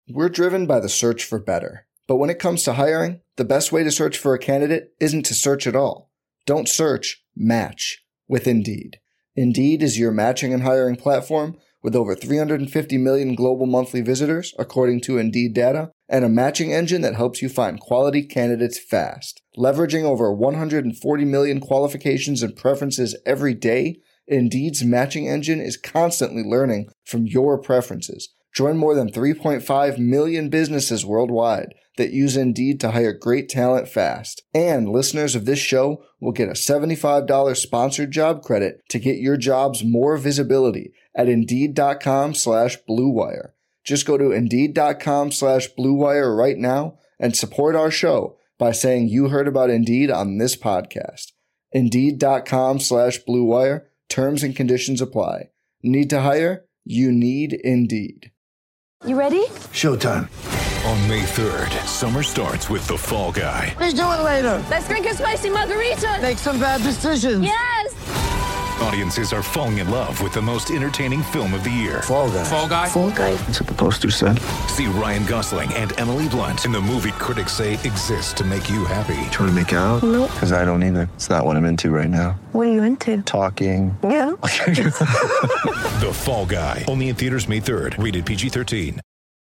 We're driven by the search for better. But when it comes to hiring, the best way to search for a candidate isn't to search at all. Don't search, match with Indeed. Indeed is your matching and hiring platform with over 350 million global monthly visitors, according to Indeed data, and a matching engine that helps you find quality candidates fast. Leveraging over 140 million qualifications and preferences every day, Indeed's matching engine is constantly learning from your preferences. Join more than 3.5 million businesses worldwide that use Indeed to hire great talent fast. And listeners of this show will get a $75 sponsored job credit to get your jobs more visibility at Indeed.com/Blue Wire. Just go to Indeed.com/Blue Wire right now and support our show by saying you heard about Indeed on this podcast. Indeed.com/Blue Wire. Terms and conditions apply. Need to hire? You need Indeed. You ready? Showtime. On May 3rd, summer starts with The Fall Guy. Let's do it later. Let's drink a spicy margarita. Make some bad decisions. Yes! Audiences are falling in love with the most entertaining film of the year. Fall Guy. Fall Guy? Fall Guy. That's what the poster said. See Ryan Gosling and Emily Blunt in the movie critics say exists to make you happy. Trying to make it out? Nope. Because I don't either. It's not what I'm into right now. What are you into? Talking. Yeah. The Fall Guy. Only in theaters May 3rd. Rated PG-13.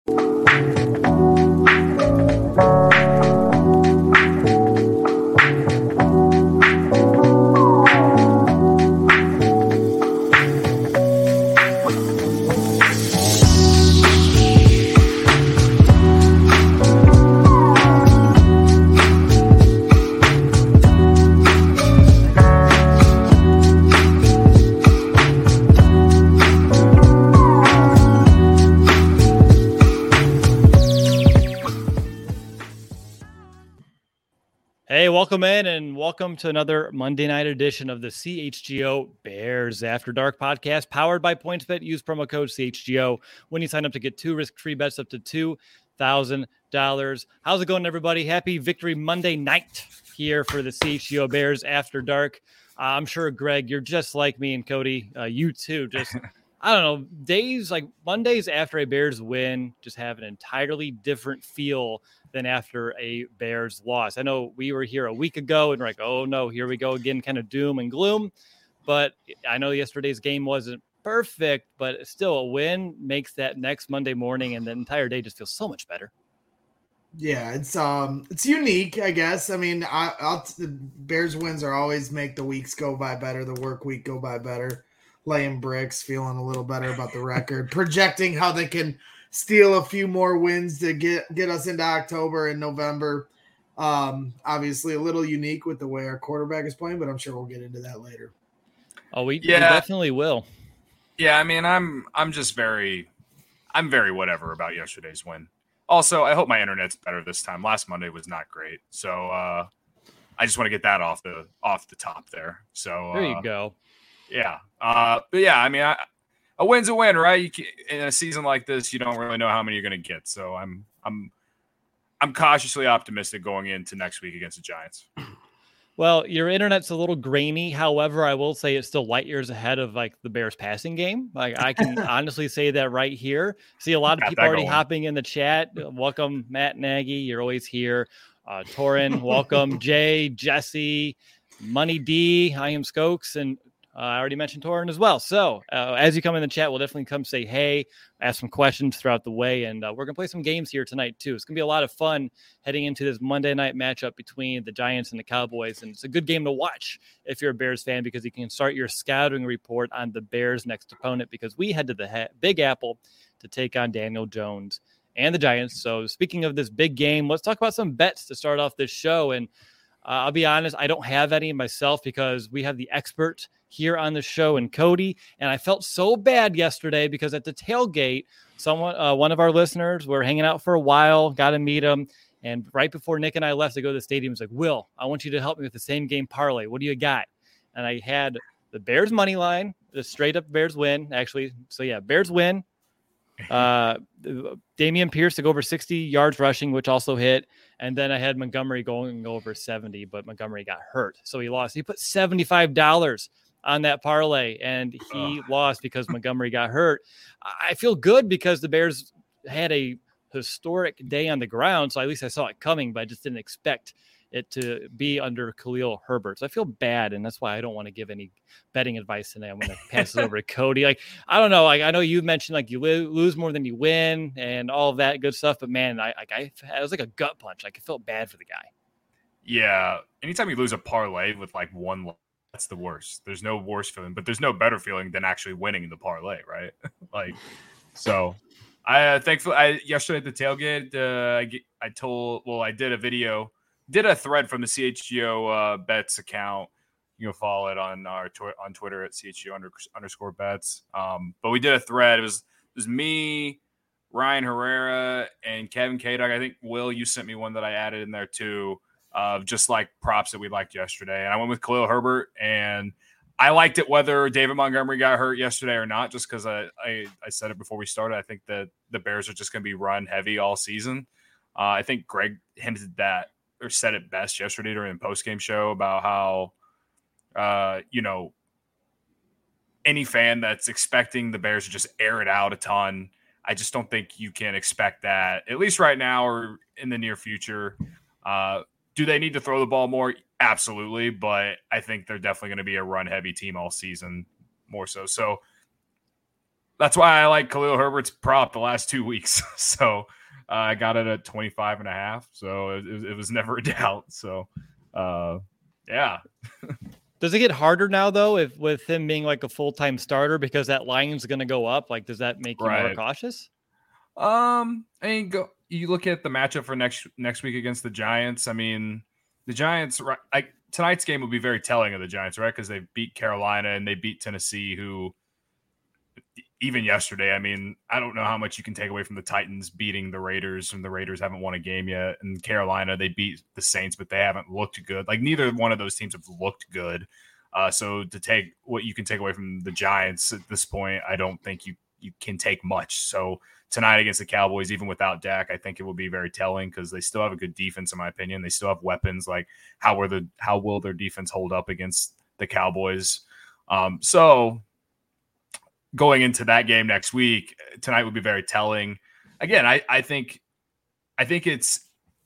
Hey, welcome in and welcome to another Monday night edition of the CHGO Bears After Dark podcast, powered by PointsBet. Use promo code CHGO when you sign up to get 2 risk-free bets up to $2,000. How's it going, everybody? Happy Victory Monday night here for the CHGO Bears After Dark. I'm sure, Greg, you're just like me and Cody. You too. Just, I don't know, days like Mondays after a Bears win just have an entirely different feel than after a Bears loss. I know we were here a week ago and we're like, oh no, here we go again, kind of doom and gloom. But I know yesterday's game wasn't perfect, but still a win makes that next Monday morning and the entire day just feels so much better. Yeah, it's unique, I guess. I mean, the Bears wins are always make the weeks go by better, the work week go by better, laying bricks, feeling a little better about the record, projecting how they can steal a few more wins to get us into October and November. Obviously a little unique with the way our quarterback is playing, but I'm sure we'll get into that later. Oh, we definitely will. Yeah, I mean, I'm very whatever about yesterday's win. Also, I hope my internet's better this time. Last Monday was not great, so I just want to get that off the top there. So there you go. Yeah, but yeah, I mean, a win's a win, right? In a season like this, you don't really know how many you're going to get. So I'm cautiously optimistic going into next week against the Giants. Well, your internet's a little grainy. However, I will say it's still light years ahead of like the Bears passing game. Like I can honestly say that right here. See a lot of people already hopping in the chat. Welcome, Matt Nagy. You're always here. Torin, welcome. Jay, Jesse, Money D, I am Skokes, and I already mentioned Torin as well. So as you come in the chat, we'll definitely come say hey, ask some questions throughout the way. And we're going to play some games here tonight, too. It's going to be a lot of fun heading into this Monday night matchup between the Giants and the Cowboys. And it's a good game to watch if you're a Bears fan because you can start your scouting report on the Bears' next opponent because we head to the Big Apple to take on Daniel Jones and the Giants. So speaking of this big game, let's talk about some bets to start off this show. And I'll be honest, I don't have any myself because we have the expert here on the show and Cody. And I felt so bad yesterday because at the tailgate, one of our listeners, were hanging out for a while, got to meet him. And right before Nick and I left to go to the stadium, he's like, Will, I want you to help me with the same game parlay. What do you got? And I had the Bears money line, the straight up Bears win, actually. So yeah, Bears win. Damian Pierce to go over 60 yards rushing, which also hit. And then I had Montgomery going over 70, but Montgomery got hurt. So he lost. He put $75 on that parlay, and he lost because Montgomery got hurt. I feel good because the Bears had a historic day on the ground. So at least I saw it coming, but I just didn't expect it to be under Khalil Herbert. So I feel bad, and that's why I don't want to give any betting advice today. I'm going to pass it over to Cody. Like, I don't know. Like, I know you mentioned like you lose more than you win and all of that good stuff, but man, it was like a gut punch. Like, I felt bad for the guy. Yeah. Anytime you lose a parlay with like one, that's the worst. There's no worse feeling, but there's no better feeling than actually winning the parlay, right? Like, so thankfully, yesterday at the tailgate, I did a video. Did a thread from the CHGO bets account. You can follow it on on Twitter at CHGO_bets. But we did a thread. It was me, Ryan Herrera, and Kevin Kadok. I think, Will, you sent me one that I added in there too, of just like props that we liked yesterday. And I went with Khalil Herbert, and I liked it whether David Montgomery got hurt yesterday or not, just because I said it before we started. I think that the Bears are just going to be run heavy all season. I think Greg hinted that, or said it best yesterday during the postgame show about how, any fan that's expecting the Bears to just air it out a ton, I just don't think you can expect that, at least right now or in the near future. Do they need to throw the ball more? Absolutely. But I think they're definitely going to be a run-heavy team all season, more so. So that's why I like Khalil Herbert's prop the last 2 weeks. So I got it at 25.5. So it was never a doubt. So, yeah. Does it get harder now, though, with him being like a full-time starter because that line's going to go up? Like, does that make you more cautious? You look at the matchup for next week against the Giants. I mean, the Giants, tonight's game will be very telling of the Giants, right? Because they beat Carolina and they beat Tennessee, who even yesterday, I mean, I don't know how much you can take away from the Titans beating the Raiders, and the Raiders haven't won a game yet. And Carolina, they beat the Saints, but they haven't looked good. Like, neither one of those teams have looked good. So to take what you can take away from the Giants at this point, I don't think you can take much. So tonight against the Cowboys, even without Dak, I think it will be very telling because they still have a good defense, in my opinion. They still have weapons. Like, how will their defense hold up against the Cowboys? So going into that game next week, tonight would be very telling. Again, I think it's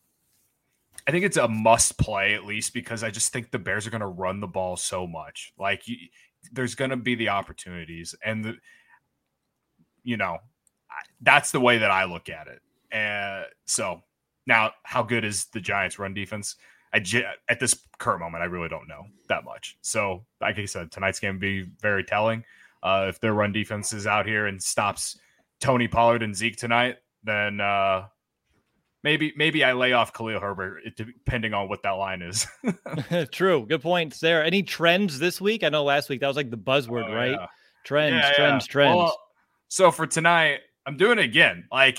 a must play, at least because I just think the Bears are going to run the ball so much. Like, there's going to be the opportunities, and that's the way that I look at it. So now, how good is the Giants' run defense? At this current moment, I really don't know that much. So, like I said, tonight's game will be very telling. If their run defense is out here and stops Tony Pollard and Zeke tonight, then maybe I lay off Khalil Herbert, depending on what that line is. True. Good points there. Any trends this week? I know last week that was like the buzzword, right? Yeah. Trends. Well, so for tonight, I'm doing it again. Like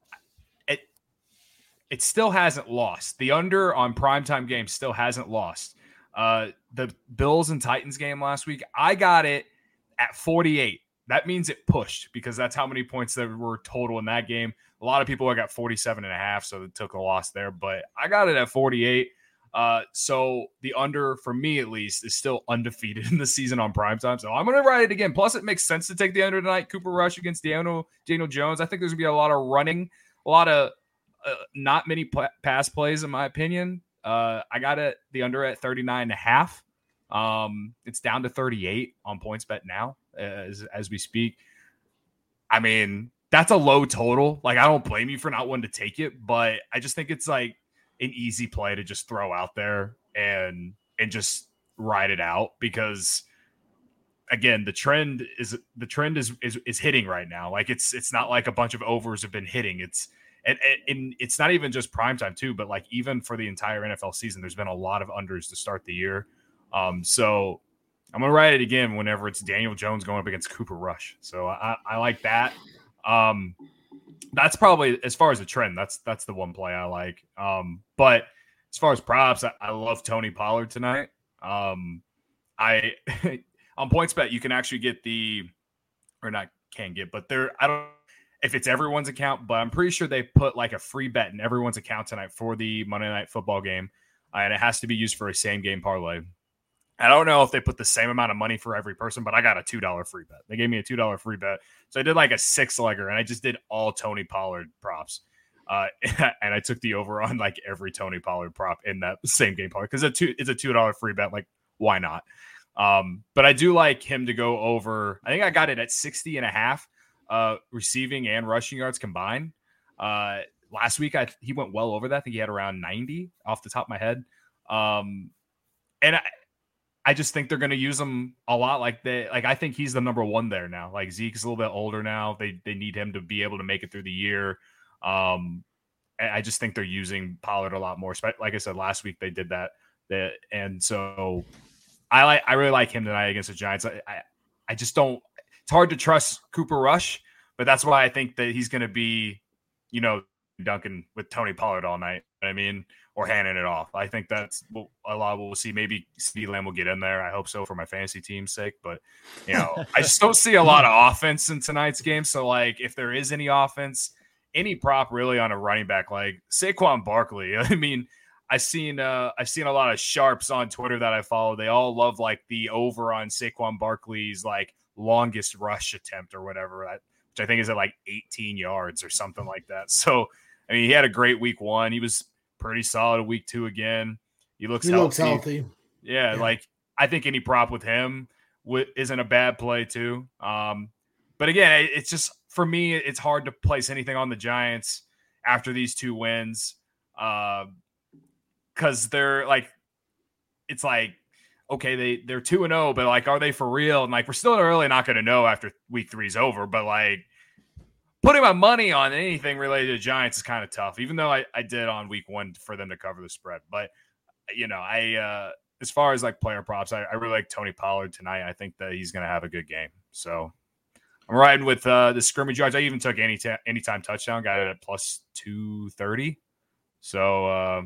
it still hasn't lost. The under on primetime games still hasn't lost. The Bills and Titans game last week, I got it at 48. That means it pushed because that's how many points there were total in that game. A lot of people got 47.5, so it took a loss there, but I got it at 48. So the under, for me at least, is still undefeated in the season on primetime. So I'm going to ride it again. Plus, it makes sense to take the under tonight. Cooper Rush against Daniel Jones. I think there's going to be a lot of running, a lot of not many pass plays, in my opinion. I got the under at 39.5. It's down to 38 on PointsBet now as we speak. I mean, that's a low total. Like, I don't blame you for not wanting to take it, but I just think it's like an easy play to just throw out there and just ride it out because, again, the trend is hitting right now. Like, it's not like a bunch of overs have been hitting. It's not even just primetime too, but like even for the entire NFL season, there's been a lot of unders to start the year. So I'm going to write it again whenever it's Daniel Jones going up against Cooper Rush. So I like that. That's probably, as far as the trend, that's the one play I like. But as far as props, I love Tony Pollard tonight. On PointsBet, you can actually get I don't if it's everyone's account, but I'm pretty sure they put like a free bet in everyone's account tonight for the Monday Night Football game. And it has to be used for a same game parlay. I don't know if they put the same amount of money for every person, but I got a $2 free bet. They gave me a $2 free bet. So I did like a 6-legger, and I just did all Tony Pollard props. And I took the over on like every Tony Pollard prop in that same game part because it's a $2 free bet. Like, why not? But I do like him to go over. I think I got it at 60.5 receiving and rushing yards combined. Last week he went well over that. I think he had around 90 off the top of my head. And I just think they're going to use him a lot. I think he's the number one there now. Like Zeke's a little bit older now. They need him to be able to make it through the year. I just think they're using Pollard a lot more. Like I said, last week they did that. And so I really like him tonight against the Giants. I just don't, it's hard to trust Cooper Rush, but that's why I think that he's going to be, dunking with Tony Pollard all night. I mean, or handing it off. I think that's a lot of what we'll see. Maybe CeeDee Lamb will get in there. I hope so for my fantasy team's sake. But, I just don't see a lot of offense in tonight's game. So, like, if there is any offense, any prop really on a running back, like Saquon Barkley. I mean, I've seen a lot of sharps on Twitter that I follow. They all love, like, the over on Saquon Barkley's, like, longest rush attempt or whatever, which I think is at, like, 18 yards or something like that. So, I mean, he had a great week 1. He was pretty solid week 2 again. He looks healthy. Yeah, like I think any prop with him isn't a bad play too. But again, it's just for me, it's hard to place anything on the Giants after these 2 wins because they're like, it's like, okay, they're 2-0, but like, are they for real? And like, we're still really not going to know after week 3 is over. But like, putting my money on anything related to the Giants is kind of tough, even though I did on week 1 for them to cover the spread. But, as far as like player props, I really like Tony Pollard tonight. I think that he's going to have a good game. So I'm riding with the scrimmage yards. I even took anytime touchdown, got it at plus 230. So,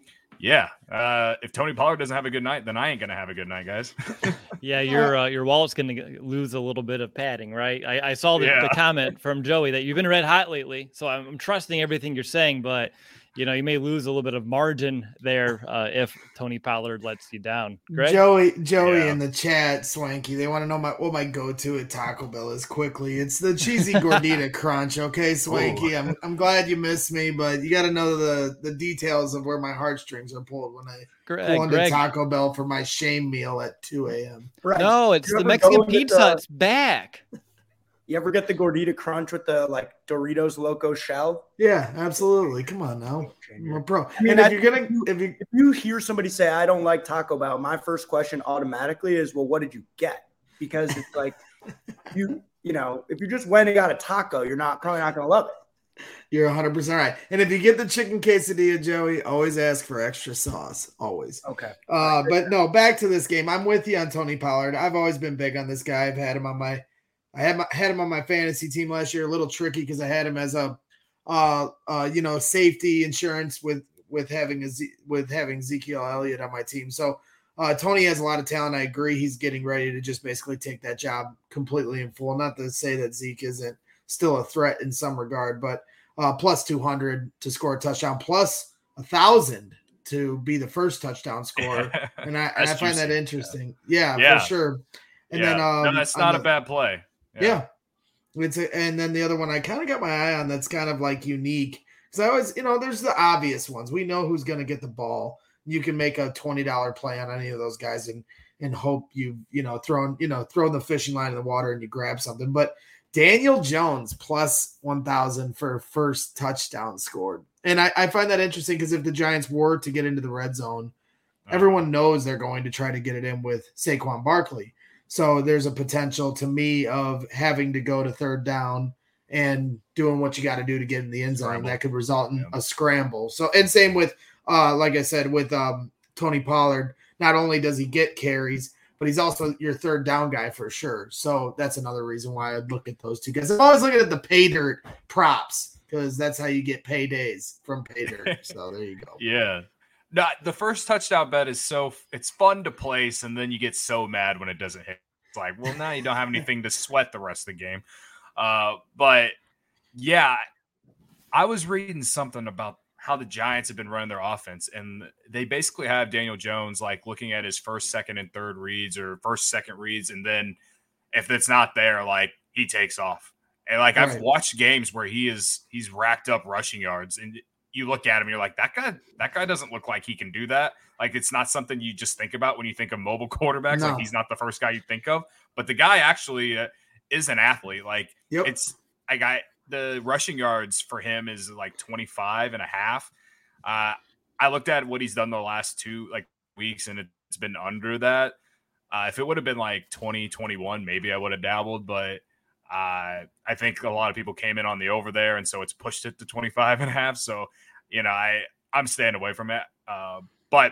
if Tony Pollard doesn't have a good night, then I ain't going to have a good night, guys. Yeah, your wallet's going to lose a little bit of padding, right? I saw the comment from Joey that you've been red hot lately, so I'm trusting everything you're saying, but you may lose a little bit of margin there if Tony Pollard lets you down. Greg? Joey in the chat, Swanky, they want to know what my go-to at Taco Bell is quickly. It's the cheesy gordita crunch, okay, Swanky? I'm glad you missed me, but you got to know the details of where my heartstrings are pulled when I pull into Taco Bell for my shame meal at 2 a.m. Right. No, it's the Mexican pizza. It's back. You ever get the gordita crunch with the like Doritos Loco shell? Yeah, absolutely. Come on now, we're pro. I mean, if you hear somebody say I don't like Taco Bell, my first question automatically is, well, what did you get? Because it's like if you just went and got a taco, you're probably not going to love it. You're 100% right. And if you get the chicken quesadilla, Joey, always ask for extra sauce. Always. Okay. But no, back to this game. I'm with you on Tony Pollard. I've always been big on this guy. I've had him on my. I had him on my fantasy team last year. A little tricky because I had him as a, safety insurance with having Ezekiel Elliott on my team. So Tony has a lot of talent. I agree. He's getting ready to just basically take that job completely in full. Not to say that Zeke isn't still a threat in some regard, but plus 200 to score a touchdown, plus 1,000 to be the first touchdown scorer. And I find that interesting. Yeah, for sure. And then that's not a bad play. Yeah. And then the other one I kind of got my eye on that's kind of like unique because I always, there's the obvious ones. We know who's going to get the ball. You can make a $20 play on any of those guys and hope throw the fishing line in the water and you grab something. But Daniel Jones plus 1,000 for first touchdown scored. And I find that interesting because if the Giants were to get into the red zone, everyone knows they're going to try to get it in with Saquon Barkley. So there's a potential to me of having to go to third down and doing what you got to do to get in the end zone. That could result in a scramble. So, and same with, like I said, with Tony Pollard, not only does he get carries, but he's also your third down guy for sure. So that's another reason why I'd look at those two guys. I'm always looking at the pay dirt props because that's how you get paydays from pay dirt. So there you go. Yeah. No, the first touchdown bet is it's fun to place, and then you get so mad when it doesn't hit. It's like, well, now you don't have anything to sweat the rest of the game. But yeah, I was reading something about how the Giants have been running their offense, and they basically have Daniel Jones like looking at his first, second, and third reads or first, second reads, and then if it's not there, like he takes off. And like I've watched games where he's racked up rushing yards, and you look at him, you're like, that guy doesn't look like he can do that. Like it's not something you just think about when you think of mobile quarterbacks. No. Like he's not the first guy you think of, but the guy actually is an athlete. Like it's the rushing yards for him is like 25 and a half. I looked at what he's done the last 2 weeks, and it's been under that. If it would have been like 2021, maybe I would have dabbled, but I think a lot of people came in on the over there, and so it's pushed it to 25 and a half. So, I'm staying away from it. But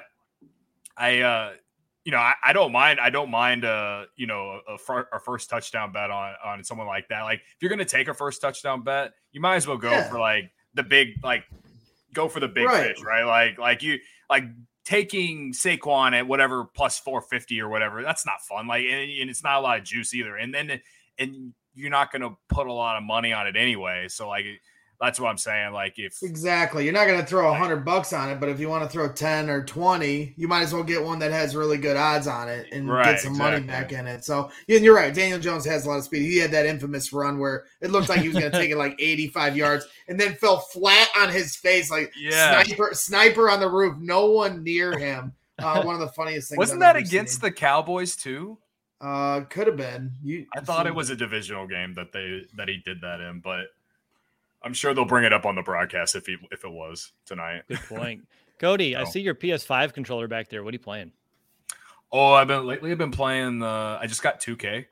I don't mind. I don't mind, a first touchdown bet on someone like that. Like if you're going to take a first touchdown bet, you might as well go for the big, go for the big fish, right? Like taking Saquon at whatever plus 450 or whatever. That's not fun. And it's not a lot of juice either. And you're not going to put a lot of money on it anyway. So that's what I'm saying. Exactly, you're not going to throw $100 on it, but if you want to throw 10 or 20, you might as well get one that has really good odds on it and get some money back in it. So you're right. Daniel Jones has a lot of speed. He had that infamous run where it looked like he was going to take it 85 yards and then fell flat on his face, sniper on the roof. No one near him. One of the funniest things. Wasn't that against the Cowboys too? Could have been. I thought it was a divisional game that he did that in, but I'm sure they'll bring it up on the broadcast if it was tonight. Good point. Cody, I see your PS5 controller back there. What are you playing? Oh, I've been playing I just got 2K.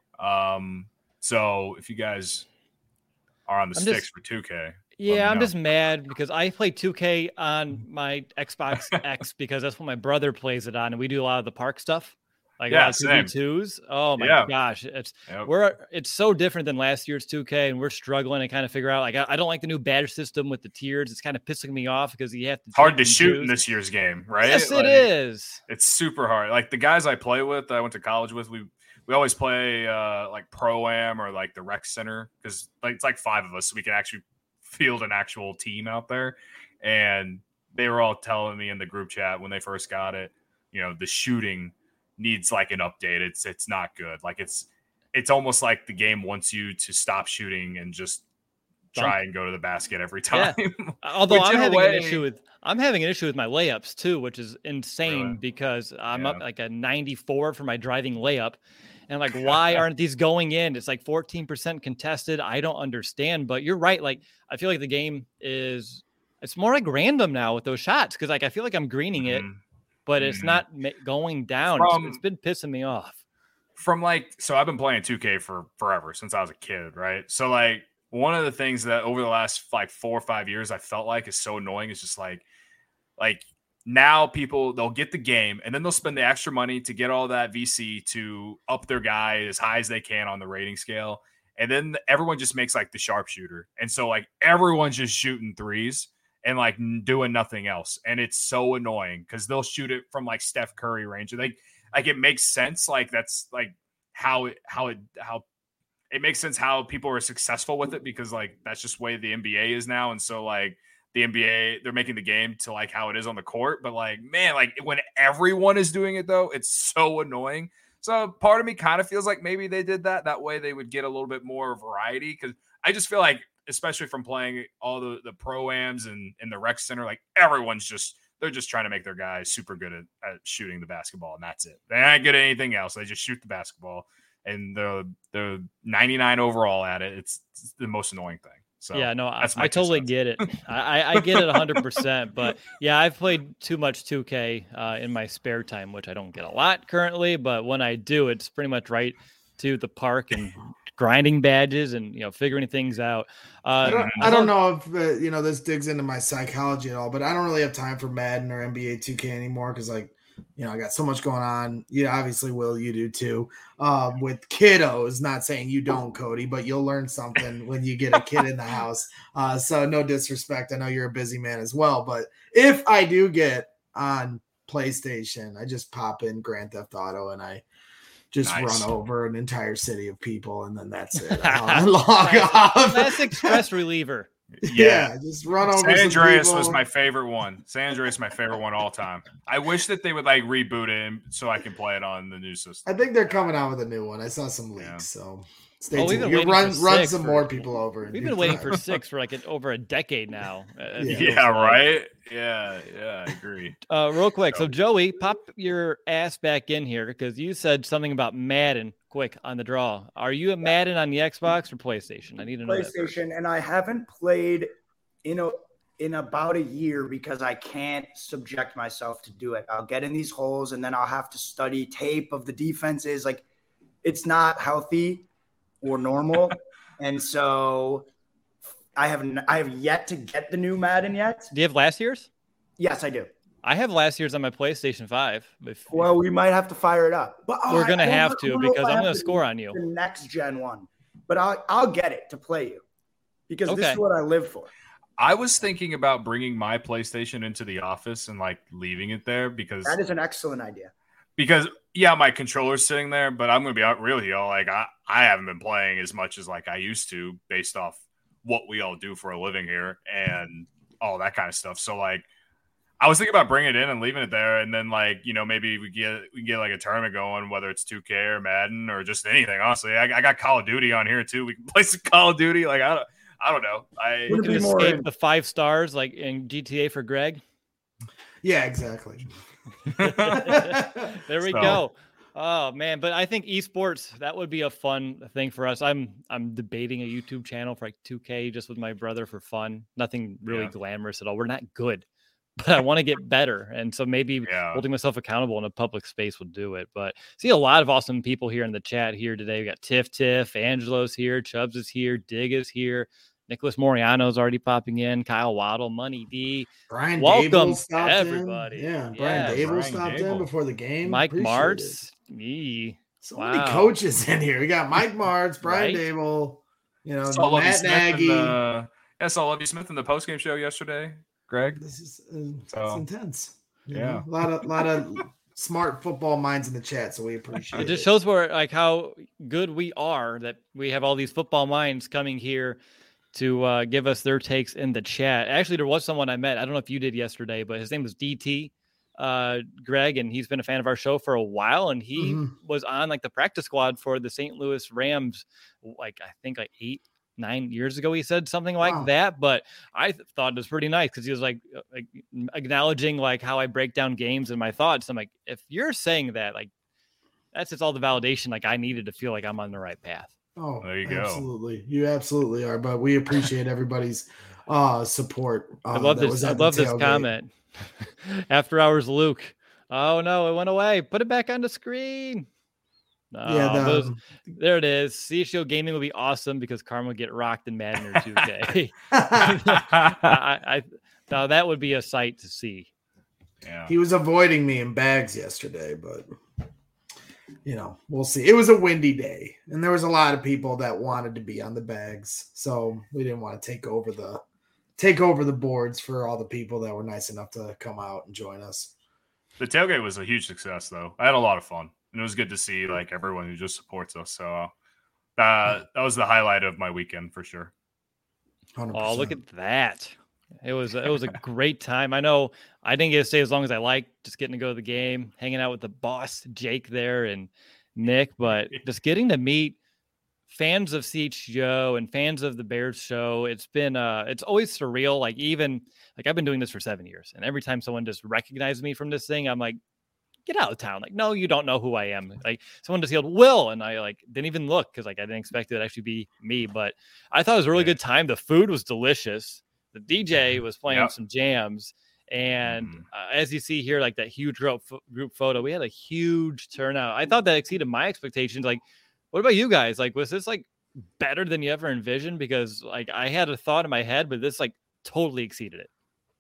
So if you guys are on the sticks for 2K. Yeah, I'm just mad because I play 2K on my Xbox X because that's what my brother plays it on, and we do a lot of the park stuff. Same. 2v2s. Oh my gosh. It's so different than last year's 2K, and we're struggling to kind of figure out. I don't like the new badge system with the tiers. It's kind of pissing me off because you have to hard to shoot in this year's game, right? Yes, it is. It's super hard. Like the guys I play with, I went to college with, we always play Pro-Am or the rec center because it's 5 of us, so we can actually field an actual team out there. And they were all telling me in the group chat when they first got it, the shooting needs an update. It's not good. It's almost like the game wants you to stop shooting and just try and go to the basket every time. Yeah. Although I'm having an issue with my layups too, which is insane because I'm up a 94 for my driving layup. And why aren't these going in? It's 14% contested. I don't understand, but you're right. I feel like the game it's more random now with those shots. Cause I feel like I'm greening it, but it's not going down. It's been pissing me off. So I've been playing 2K for forever, since I was a kid, right? So one of the things that over the last 4 or 5 years I felt is so annoying is just now people, they'll get the game and then they'll spend the extra money to get all that VC to up their guy as high as they can on the rating scale. And then everyone just makes the sharpshooter. And so everyone's just shooting threes and doing nothing else. And it's so annoying because they'll shoot it from Steph Curry range. And it makes sense. That's how it makes sense how people are successful with it because that's just the way the NBA is now. And so the NBA, they're making the game to how it is on the court. But when everyone is doing it though, it's so annoying. So part of me kind of feels maybe they did that way they would get a little bit more variety. Cause I just feel especially from playing all the Pro-Ams and the rec center, they're just trying to make their guys super good at shooting the basketball, and that's it. They're not good at anything else. They just shoot the basketball, and they're 99 overall at it. It's the most annoying thing. So yeah, no, I totally get it. I get it 100%. But yeah, I've played too much 2K in my spare time, which I don't get a lot currently. But when I do, it's pretty much right to the park and grinding badges and figuring things out. I don't know if this digs into my psychology at all, but I don't really have time for Madden or NBA 2K anymore because I got so much going on. Obviously, Will, you do too. With kiddos, not saying you don't, Cody, but you'll learn something when you get a kid in the house. So no disrespect. I know you're a busy man as well, but if I do get on PlayStation, I just pop in Grand Theft Auto and I just run over an entire city of people, and then that's it. Log off. Classic stress reliever. Yeah, just run over. San Andreas was my favorite one. San Andreas is my favorite one all time. I wish that they would reboot it so I can play it on the new system. I think they're coming out with a new one. I saw some leaks, so Stay tuned. You run some more people over. We've been waiting for 6 for like over a decade now. Yeah, right. Yeah, I agree. Real quick, so Joey, pop your ass back in here because you said something about Madden. Quick on the draw. Are you a Madden on the Xbox or PlayStation? I need to know. PlayStation, and I haven't played in about a year because I can't subject myself to do it. I'll get in these holes and then I'll have to study tape of the defenses. Like, it's not healthy or normal. And so I have yet to get the new Madden yet. Do you have last year's? Yes, I do. I have last year's on my PlayStation 5. Well, we might have to fire it up. But we're going to have to because I'm going to score on you. The next gen one. But I'll get it to play you because this is what I live for. I was thinking about bringing my PlayStation into the office and like leaving it there because that is an excellent idea. Because my controller's sitting there, but I'm going to be out real here. Like I haven't been playing as much as like I used to based off what we all do for a living here and all that kind of stuff. So like, I was thinking about bringing it in and leaving it there, and then like maybe we can get like a tournament going, whether it's 2K or Madden or just anything. Honestly, I got Call of Duty on here too. We can play some Call of Duty. Like I don't know. We can escape the 5 stars like in GTA for Greg. Yeah, exactly. There we go. Oh man, but I think esports, that would be a fun thing for us. I'm debating a YouTube channel for like 2K just with my brother for fun. Nothing really glamorous at all. We're not good, but I want to get better. And so maybe holding myself accountable in a public space will do it. But see a lot of awesome people here in the chat here today. We got Tiff, Angelo's here, Chubbs is here, Dig is here. Nicholas Moriano's already popping in. Kyle Waddle, Money D. Brian welcome Dable stopped everybody. In. Yeah, Brian Dable stopped in before the game. Mike Martz. So many coaches in here. We got Mike Martz, Brian Dable, Matt Nagy. Saw Lovie Smith in the postgame show yesterday. Greg, this is it's intense. Yeah, a lot of smart football minds in the chat, so we appreciate it. It just shows how good we are that we have all these football minds coming here to give us their takes in the chat. Actually, there was someone I met. I don't know if you did yesterday, but his name was DT, Greg, and he's been a fan of our show for a while. And he was on like the practice squad for the St. Louis Rams, I think 8-9 years ago. He said something like that, but I thought it was pretty nice because he was like acknowledging like how I break down games and my thoughts. I'm like, if you're saying that, like that's just all the validation like I needed to feel like I'm on the right path. Oh, there you go. Absolutely. You absolutely are. But we appreciate everybody's support. I love this. I love this comment. After hours, Luke. Oh no, it went away. Put it back on the screen. There it is. CHGO Gaming will be awesome because Karma will get rocked in Madden or 2K. Now that would be a sight to see. Yeah. He was avoiding me in bags yesterday, but we'll see. It was a windy day, and there was a lot of people that wanted to be on the bags, so we didn't want to take over the boards for all the people that were nice enough to come out and join us. The tailgate was a huge success, though. I had a lot of fun, and it was good to see like everyone who just supports us. So that was the highlight of my weekend for sure. 100%. Oh, look at that! It was a great time. I know I didn't get to stay as long as I liked, just getting to go to the game, hanging out with the boss, Jake there and Nick, but just getting to meet fans of CHGO and fans of the Bears show. It's been it's always surreal. Like I've been doing this for 7 years, and every time someone just recognizes me from this thing, I'm like, get out of town. Like, no, you don't know who I am. Like someone just yelled, Will. And I didn't even look because I didn't expect it to actually be me, but I thought it was a really good time. The food was delicious. The DJ was playing some jams. And as you see here, like that huge group photo, we had a huge turnout. I thought that exceeded my expectations. Like, what about you guys? Like, was this like better than you ever envisioned? Because like I had a thought in my head, but this like totally exceeded it.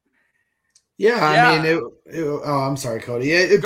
I mean, I'm sorry, Cody. It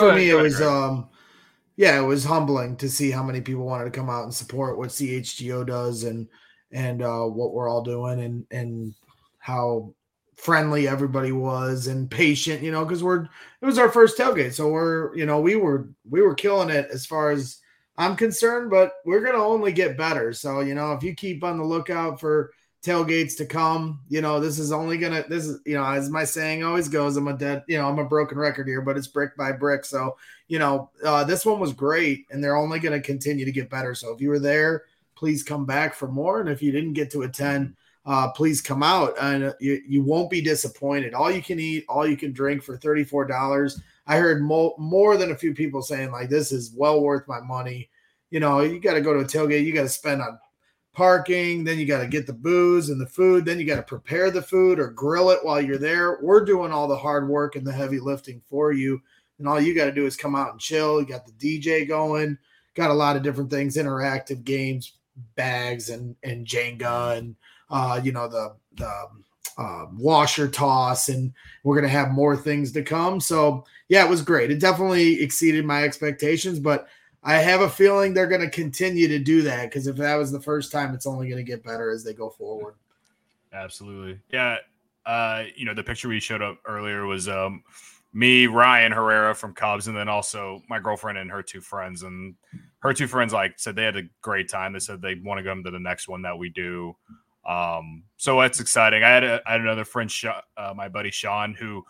was humbling to see how many people wanted to come out and support what CHGO does and what we're all doing and how friendly everybody was and patient, because it was our first tailgate. So we were killing it as far as I'm concerned, but we're going to only get better. So, if you keep on the lookout for tailgates to come, this is as my saying always goes, I'm a broken record here, but it's brick by brick. So, this one was great and they're only going to continue to get better. So if you were there, please come back for more. And if you didn't get to attend, please come out, and you won't be disappointed. All you can eat, all you can drink for $34. I heard more than a few people saying like, this is well worth my money. You know, you got to go to a tailgate. You got to spend on parking. Then you got to get the booze and the food. Then you got to prepare the food or grill it while you're there. We're doing all the hard work and the heavy lifting for you. And all you got to do is come out and chill. You got the DJ going, got a lot of different things, interactive games, bags and Jenga and, the washer toss, and we're going to have more things to come. So yeah, it was great. It definitely exceeded my expectations, but I have a feeling they're going to continue to do that, because if that was the first time, it's only going to get better as they go forward. Absolutely. Yeah. The picture we showed up earlier was me, Ryan Herrera from Cubs, and then also my girlfriend and her two friends. And her two friends said they had a great time. They said they want to go to the next one that we do. So that's exciting. I had another friend, my buddy Sean, who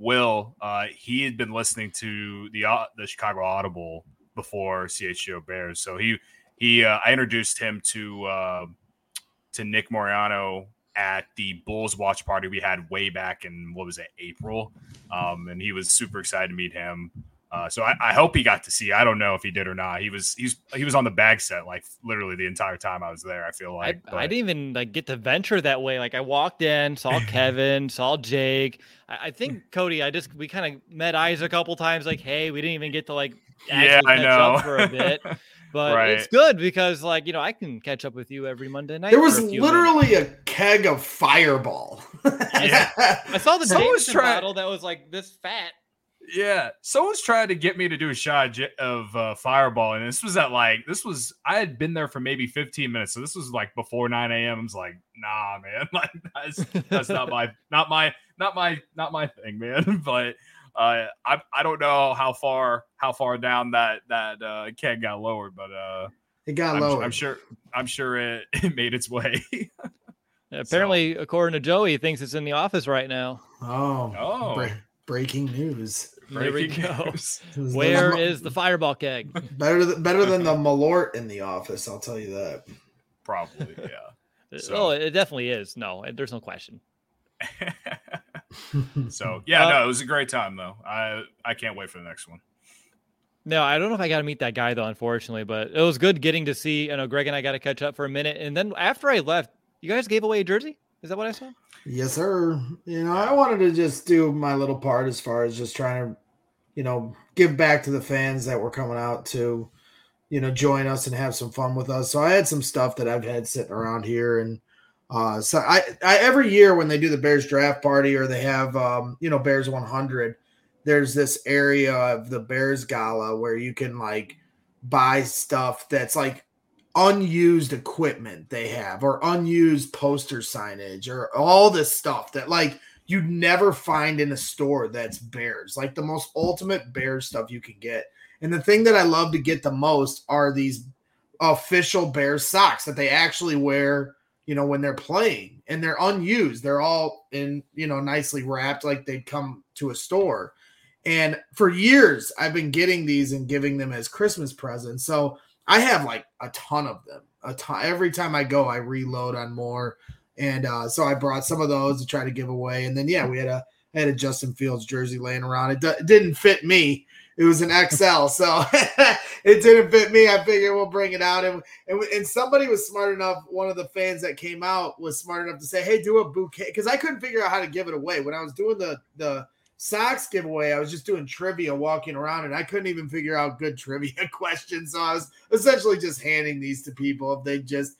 he had been listening to the Chicago Audible before CHGO Bears. So I introduced him to Nick Moriano at the Bulls watch party we had way back in, April. And he was super excited to meet him. So I hope he got to see. I don't know if he did or not. He was on the bag set literally the entire time I was there. I feel like I didn't even get to venture that way. I walked in, saw Kevin, saw Jake. I think Cody. We kind of met eyes a couple times. Hey, we didn't even get to catch up for a bit. But right. It's good because I can catch up with you every Monday night. There was literally a keg of Fireball. I saw the Jameson bottle that was this fat. Yeah, someone's trying to get me to do a shot of Fireball, and this was I had been there for maybe 15 minutes, so this was before 9 a.m. I was like, nah, man, that's not my thing, man. But I don't know how far down that keg got lowered, but it got lowered. I'm sure it made its way. Apparently, according to Joey, he thinks it's in the office right now. Oh. Breaking news. There we go. Where is the Fireball keg? Better than the Malort in the office, I'll tell you that. Probably, yeah. So, it definitely is. No, there's no question. So, yeah, it was a great time, though. I can't wait for the next one. No, I don't know if I got to meet that guy, though, unfortunately. But it was good getting to see. Greg and I got to catch up for a minute. And then after I left, you guys gave away a jersey? Is that what I saw? Yes, sir. I wanted to just do my little part as far as just trying to, give back to the fans that were coming out to, join us and have some fun with us. So I had some stuff that I've had sitting around here. And so I every year when they do the Bears draft party or they have, Bears 100, there's this area of the Bears Gala where you can buy stuff that's unused equipment they have, or unused poster signage, or all this stuff that you'd never find in a store that's Bears, the most ultimate Bears stuff you can get. And the thing that I love to get the most are these official Bears socks that they actually wear, when they're playing, and they're unused. They're all in, nicely wrapped like they'd come to a store. And for years I've been getting these and giving them as Christmas presents. So I have a ton of them. Every time I go, I reload on more. And so I brought some of those to try to give away. And then, I had a Justin Fields jersey laying around. It didn't fit me. It was an XL. So it didn't fit me. I figured we'll bring it out. And somebody was smart enough. One of the fans that came out was smart enough to say, hey, do a bouquet. Because I couldn't figure out how to give it away. When I was doing the socks giveaway, I was just doing trivia walking around, and I couldn't even figure out good trivia questions. So I was essentially just handing these to people if they just,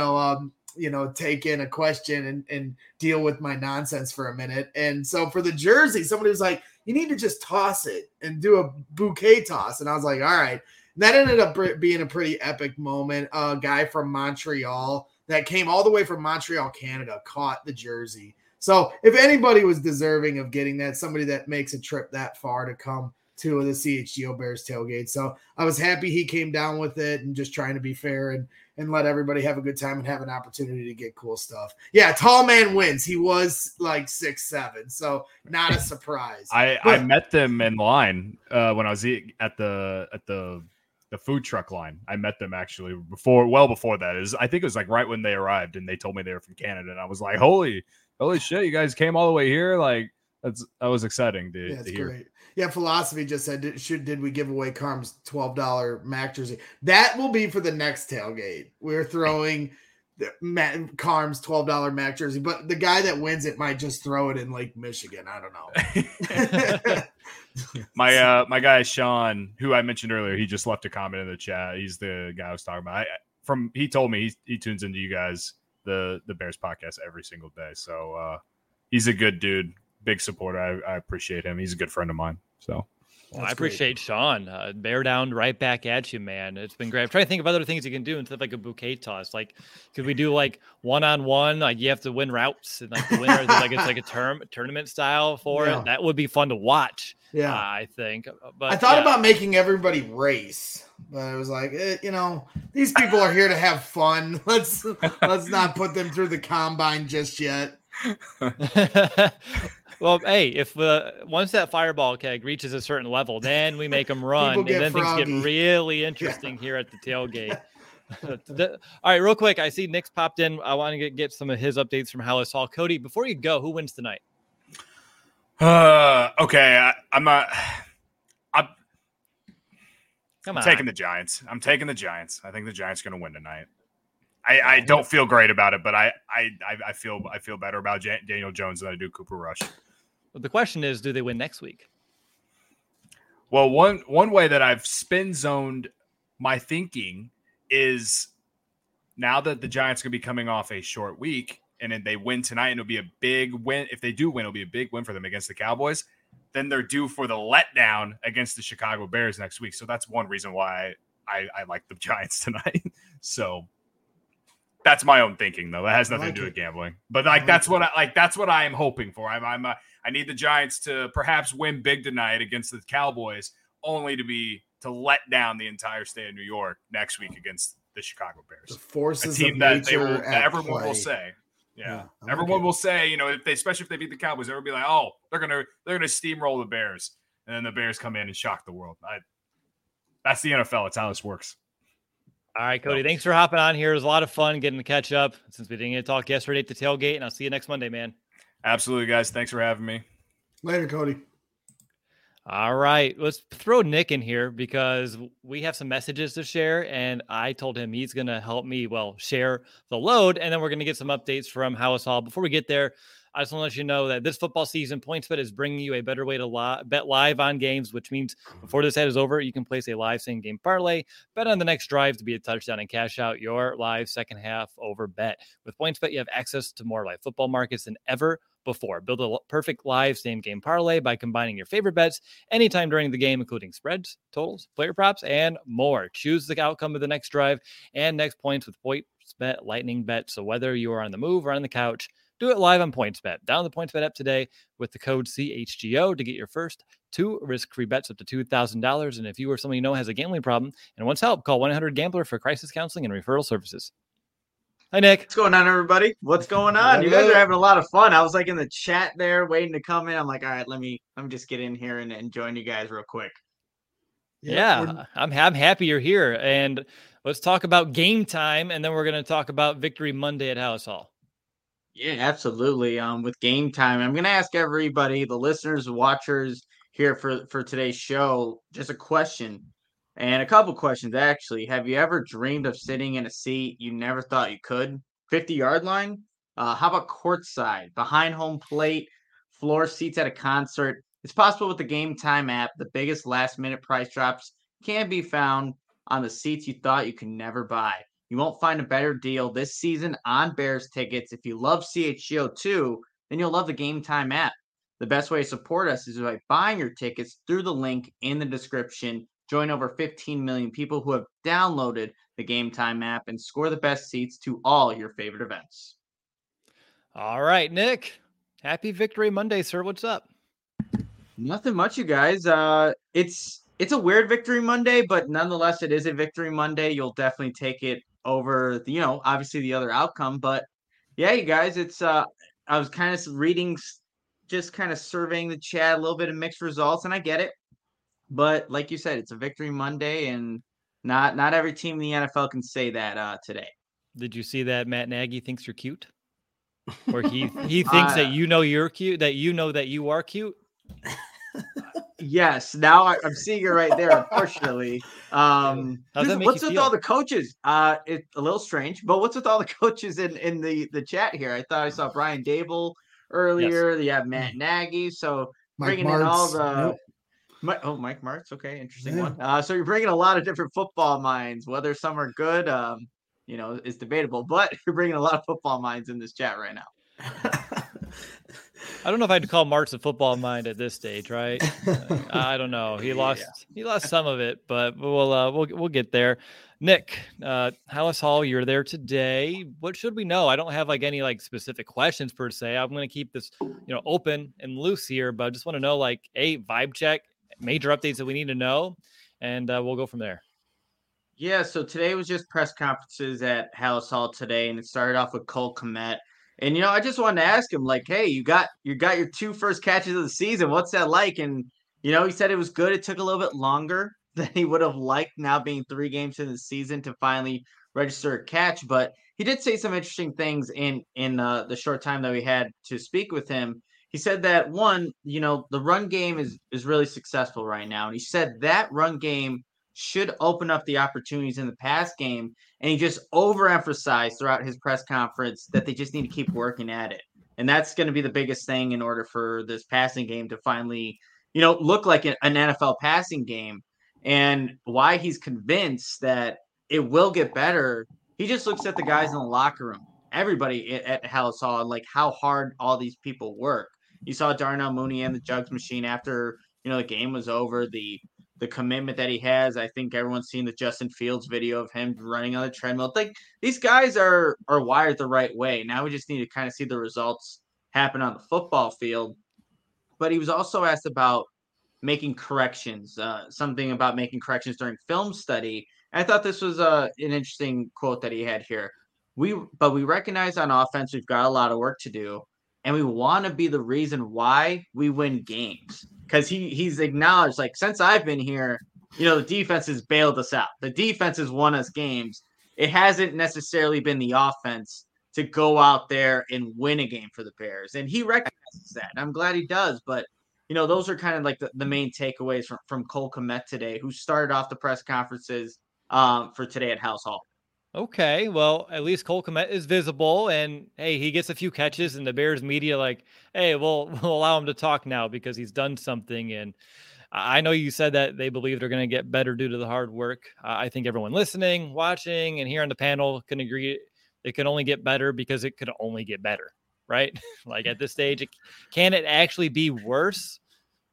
take in a question and deal with my nonsense for a minute. And so for the jersey, somebody was like, you need to just toss it and do a bouquet toss. And I was like, all right. And that ended up being a pretty epic moment. A guy from Montreal that came all the way from Montreal, Canada, caught the jersey. So if anybody was deserving of getting that, somebody that makes a trip that far to come to the CHGO Bears tailgate. So I was happy he came down with it, and just trying to be fair and let everybody have a good time and have an opportunity to get cool stuff. Yeah, tall man wins. He was 6'7", so not a surprise. I met them in line when I was at the the food truck line. I met them actually well before that. I think it was like right when they arrived, and they told me they were from Canada, and I was like, holy shit, you guys came all the way here! Like that was exciting to hear. Great. Yeah, Philosophy just said, did we give away Carm's $12 Mac jersey? That will be for the next tailgate. We're throwing Carm's $12 Mac jersey, but the guy that wins it might just throw it in Lake Michigan. I don't know. My guy Sean, who I mentioned earlier, he just left a comment in the chat. He's the guy I was talking about. He told me he tunes into you guys, the Bears podcast, every single day. So he's a good dude, big supporter. I appreciate him. He's a good friend of mine. So. Well, I appreciate Sean. Bear down right back at you, man. It's been great. I'm trying to think of other things you can do instead of like a bouquet toss. Like, could we do like one-on-one? Like, you have to win routes, and like the winner, like it's like a tournament style for it. That would be fun to watch. Yeah, I think. But I thought about making everybody race, but I was like, these people are here to have fun. Let's not put them through the combine just yet. Well, hey, if once that fireball keg reaches a certain level, then we make them run, and then froggy. Things get really interesting here at the tailgate. All right, real quick, I see Nick's popped in. I want to get some of his updates from Halas Hall. Cody, before you go, who wins tonight? Okay, I'm taking the Giants. I'm taking the Giants. I think the Giants are going to win tonight. I don't feel great about it, but I feel better about Daniel Jones than I do Cooper Rush. Well, the question is, do they win next week? Well, one way that I've spin zoned my thinking is now that the Giants are going to be coming off a short week, and then they win tonight, and it'll be a big win. If they do win, it'll be a big win for them against the Cowboys. Then they're due for the letdown against the Chicago Bears next week. So that's one reason why I like the Giants tonight. So that's my own thinking, though. That has nothing to do with gambling. But that's what I am hoping for. I need the Giants to perhaps win big tonight against the Cowboys, only to let down the entire state of New York next week against the Chicago Bears. The forces a team of that nature everyone will say. Yeah. Everyone will say, especially if they beat the Cowboys, everyone will be like, oh, they're gonna steamroll the Bears, and then the Bears come in and shock the world. That's the NFL. It's how this works. All right, Cody, thanks for hopping on here. It was a lot of fun getting to catch up since we didn't get to talk yesterday at the tailgate, and I'll see you next Monday, man. Absolutely, guys. Thanks for having me. Later, Cody. All right, let's throw Nick in here because we have some messages to share, and I told him he's going to help me, share the load, and then we're going to get some updates from Halas Hall. Before we get there, I just want to let you know that this football season, PointsBet is bringing you a better way to bet live on games, which means before this ad is over, you can place a live same-game parlay, bet on the next drive to be a touchdown, and cash out your live second-half over bet. With PointsBet, you have access to more live football markets than ever before. Build a perfect live same-game parlay by combining your favorite bets anytime during the game, including spreads, totals, player props, and more. Choose the outcome of the next drive and next points with PointsBet Lightning Bet. So whether you are on the move or on the couch, do it live on PointsBet. Download the PointsBet app today with the code CHGO to get your first 2 risk-free bets up to $2,000. And if you or someone you know has a gambling problem and wants help, call 1-800-GAMBLER for crisis counseling and referral services. Hi, Nick. What's going on, everybody? What's going on? You guys are having a lot of fun. I was like in the chat there waiting to come in. I'm like, all right, let me just get in here and join you guys real quick. Yeah, I'm happy you're here. And let's talk about game time, and then we're going to talk about Victory Monday at Halas Hall. Yeah, absolutely. With game time, I'm going to ask everybody, the listeners, watchers here for today's show, just a question. And a couple questions, actually. Have you ever dreamed of sitting in a seat you never thought you could? 50-yard line? How about courtside, behind home plate, floor seats at a concert? It's possible with the Game Time app. The biggest last-minute price drops can be found on the seats you thought you could never buy. You won't find a better deal this season on Bears tickets. If you love CHGO too, then you'll love the Game Time app. The best way to support us is by buying your tickets through the link in the description. Join over 15 million people who have downloaded the Game Time app and score the best seats to all your favorite events. All right, Nick. Happy Victory Monday, sir. What's up? Nothing much, you guys. It's a weird Victory Monday, but nonetheless, it is a Victory Monday. You'll definitely take it over, obviously the other outcome. But yeah, you guys, I was kind of reading, just kind of surveying the chat, a little bit of mixed results, and I get it. But like you said, it's a Victory Monday, and Not every team in the NFL can say that today. Did you see that Matt Nagy thinks you're cute? Or he thinks that you're cute, that you are cute? Yes, now I'm seeing it right there, unfortunately. What's with all the coaches? It's a little strange, but what's with all the coaches in the chat here? I thought I saw Brian Dable earlier. Yes. You have Matt Nagy. So bringing in all the Mike Martz. Okay, interesting one. So you're bringing a lot of different football minds. Whether some are good, is debatable. But you're bringing a lot of football minds in this chat right now. I don't know if I'd call Martz a football mind at this stage, right? I don't know. He lost some of it, but we'll get there. Nick, Halas Hall, you're there today. What should we know? I don't have any specific questions per se. I'm going to keep this open and loose here, but I just want to know vibe check, major updates that we need to know, and we'll go from there. Yeah. So today was just press conferences at Halas Hall today, and it started off with Cole Kmet. And, I just wanted to ask him, hey, you got your 2 first catches of the season. What's that like? And, he said it was good. It took a little bit longer than he would have liked, now being 3 games in the season, to finally register a catch. But he did say some interesting things in the short time that we had to speak with him. He said that, one, the run game is really successful right now. And he said that run game should open up the opportunities in the pass game. And he just overemphasized throughout his press conference that they just need to keep working at it. And that's going to be the biggest thing in order for this passing game to finally, look like an NFL passing game. And why he's convinced that it will get better, he just looks at the guys in the locker room, everybody at Halas Hall, and how hard all these people work. You saw Darnell Mooney and the Jugs machine after, the game was over, the commitment that he has. I think everyone's seen the Justin Fields video of him running on the treadmill. These guys are wired the right way. Now we just need to kind of see the results happen on the football field. But he was also asked about making corrections, something about making corrections during film study. And I thought this was an interesting quote that he had here. We recognize on offense we've got a lot of work to do, and we want to be the reason why we win games. Because he's acknowledged, since I've been here, the defense has bailed us out. The defense has won us games. It hasn't necessarily been the offense to go out there and win a game for the Bears. And he recognizes that. And I'm glad he does. But, those are kind of the main takeaways from Cole Kmet today, who started off the press conferences for today at Halas Hall. Okay, well, at least Cole Kmet is visible, and hey, he gets a few catches, and the Bears media hey, we'll allow him to talk now because he's done something. And I know you said that they believe they're going to get better due to the hard work. I think everyone listening, watching, and here on the panel can agree it can only get better because it could only get better, right? At this stage, can it actually be worse?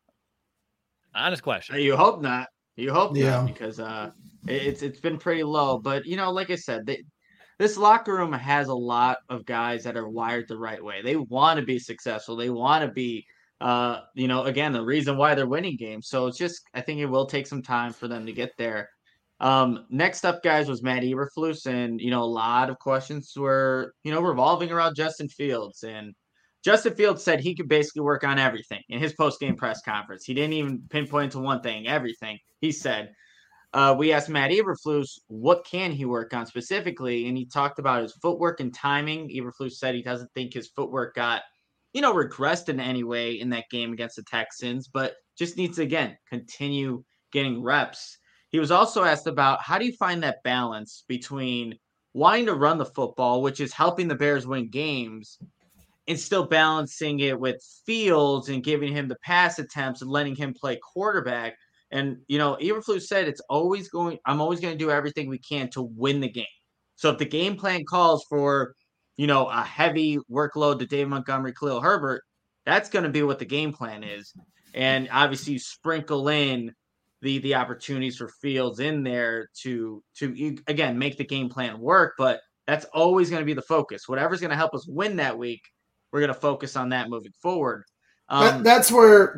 Honest question. You hope not. You hope not, because it's been pretty low. But, like I said, this locker room has a lot of guys that are wired the right way. They want to be successful. They want to be, again, the reason why they're winning games. So it's just, I think it will take some time for them to get there. Next up, guys, was Matt Eberflus. And, a lot of questions were, revolving around Justin Fields. And Justin Fields said he could basically work on everything in his post-game press conference. He didn't even pinpoint to one thing, everything. He said, we asked Matt Eberflus, what can he work on specifically? And he talked about his footwork and timing. Eberflus said he doesn't think his footwork got, regressed in any way in that game against the Texans, but just needs to, again, continue getting reps. He was also asked about how do you find that balance between wanting to run the football, which is helping the Bears win games, and still balancing it with Fields and giving him the pass attempts and letting him play quarterback. And, Eberflus said I'm always going to do everything we can to win the game. So if the game plan calls for, a heavy workload to David Montgomery, Khalil Herbert, that's going to be what the game plan is. And obviously you sprinkle in the opportunities for Fields in there to again, make the game plan work. But that's always going to be the focus. Whatever's going to help us win that week, we're going to focus on that moving forward. That's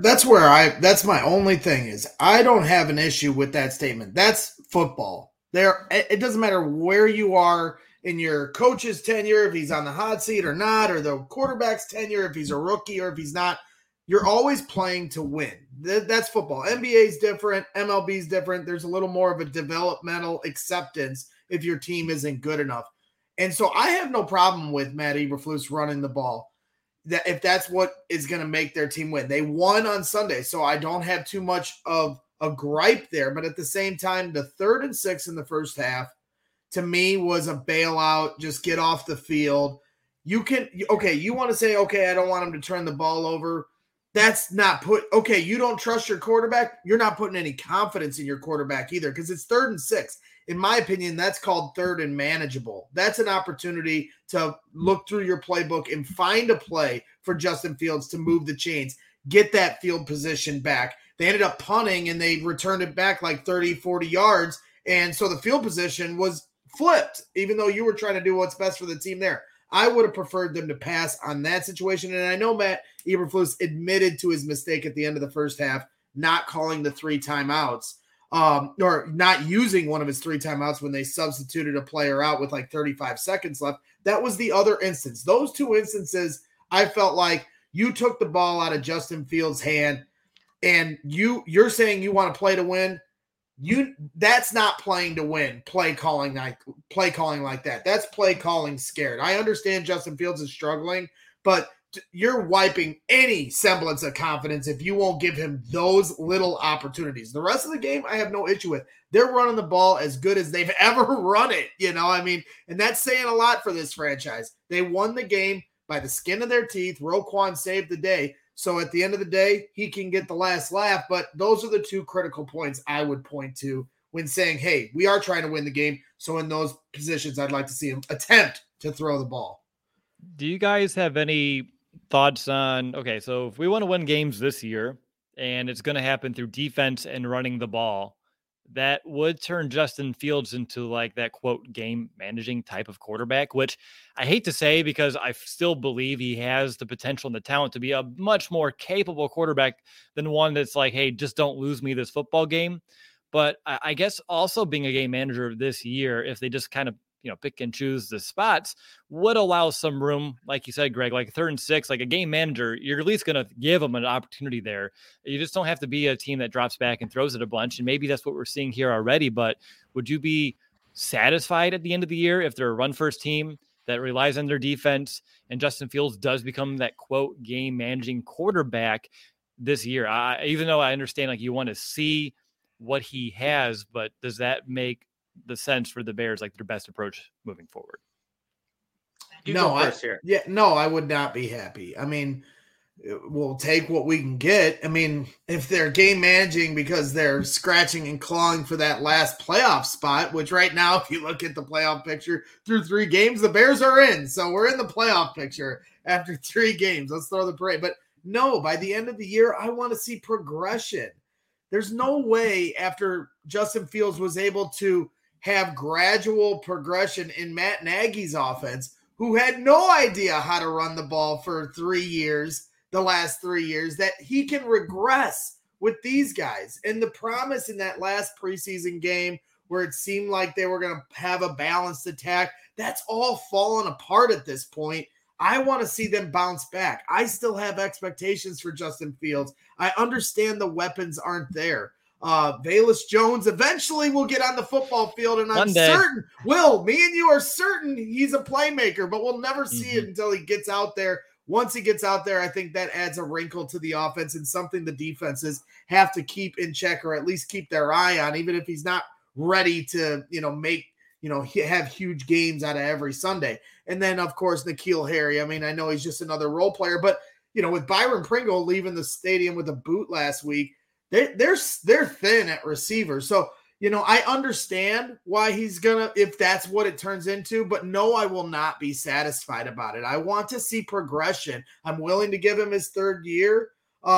my only thing is I don't have an issue with that statement. That's football. It doesn't matter where you are in your coach's tenure, if he's on the hot seat or not, or the quarterback's tenure, if he's a rookie or if he's not. You're always playing to win. That's football. NBA is different. MLB is different. There's a little more of a developmental acceptance if your team isn't good enough. And so I have no problem with Matt Eberflus running the ball. That if that's what is going to make their team win. They won on Sunday, so I don't have too much of a gripe there. But at the same time, the 3rd and 6 in the first half, to me, was a bailout. Just get off the field. You want to say, okay, I don't want him to turn the ball over. That's not you don't trust your quarterback. You're not putting any confidence in your quarterback either, because it's 3rd and 6. In my opinion, that's called 3rd and manageable. That's an opportunity to look through your playbook and find a play for Justin Fields to move the chains, get that field position back. They ended up punting and they returned it back like 30, 40 yards. And so the field position was flipped, even though you were trying to do what's best for the team there. I would have preferred them to pass on that situation. And I know Matt Eberflus admitted to his mistake at the end of the first half, not calling the 3 timeouts. Or not using one of his 3 timeouts when they substituted a player out with like 35 seconds left. That was the other instance. Those 2 instances, I felt like you took the ball out of Justin Fields' hand, and you're saying you want to play to win. That's not playing to win. Play calling like that. That's play calling scared. I understand Justin Fields is struggling, but you're wiping any semblance of confidence if you won't give him those little opportunities. The rest of the game, I have no issue with. They're running the ball as good as they've ever run it, and that's saying a lot for this franchise. They won the game by the skin of their teeth. Roquan saved the day. So at the end of the day, he can get the last laugh. But those are the 2 critical points I would point to when saying, hey, we are trying to win the game. So in those positions, I'd like to see him attempt to throw the ball. Do you guys have any thoughts on, okay, so if we want to win games this year and it's going to happen through defense and running the ball, that would turn Justin Fields into like that quote game managing type of quarterback, which I hate to say because I still believe he has the potential and the talent to be a much more capable quarterback than one that's like, hey, just don't lose me this football game. But I guess also being a game manager this year, if they just kind of pick and choose the spots, would allow some room, like you said, Greg, like 3rd and 6, like a game manager, you're at least going to give them an opportunity there. You just don't have to be a team that drops back and throws it a bunch. And maybe that's what we're seeing here already. But would you be satisfied at the end of the year if they're a run first team that relies on their defense and Justin Fields does become that quote game managing quarterback this year? Even though I understand like you want to see what he has, but does that make the sense for the Bears like their best approach moving forward? I would not be happy. I mean, we'll take what we can get. I mean, if they're game managing because they're scratching and clawing for that last playoff spot, which right now, if you look at the playoff picture through 3 games, the Bears are in. So we're in the playoff picture after 3 games. Let's throw the parade. But no, by the end of the year, I want to see progression. There's no way after Justin Fields was able to have gradual progression in Matt Nagy's offense, who had no idea how to run the ball for 3 years, the last 3 years, that he can regress with these guys. And the promise in that last preseason game where it seemed like they were going to have a balanced attack, that's all fallen apart at this point. I want to see them bounce back. I still have expectations for Justin Fields. I understand the weapons aren't there. Velus Jones eventually will get on the football field, and I'm certain, me and you are certain he's a playmaker, but we'll never see it until he gets out there. Once he gets out there, I think that adds a wrinkle to the offense and something the defenses have to keep in check, or at least keep their eye on, even if he's not ready to, have huge games out of every Sunday. And then, of course, N'Keal Harry. I mean, I know he's just another role player, but, with Byron Pringle leaving the stadium with a boot last week, they're thin at receiver. So, I understand why he's if that's what it turns into, but no, I will not be satisfied about it. I want to see progression. I'm willing to give him his 3rd year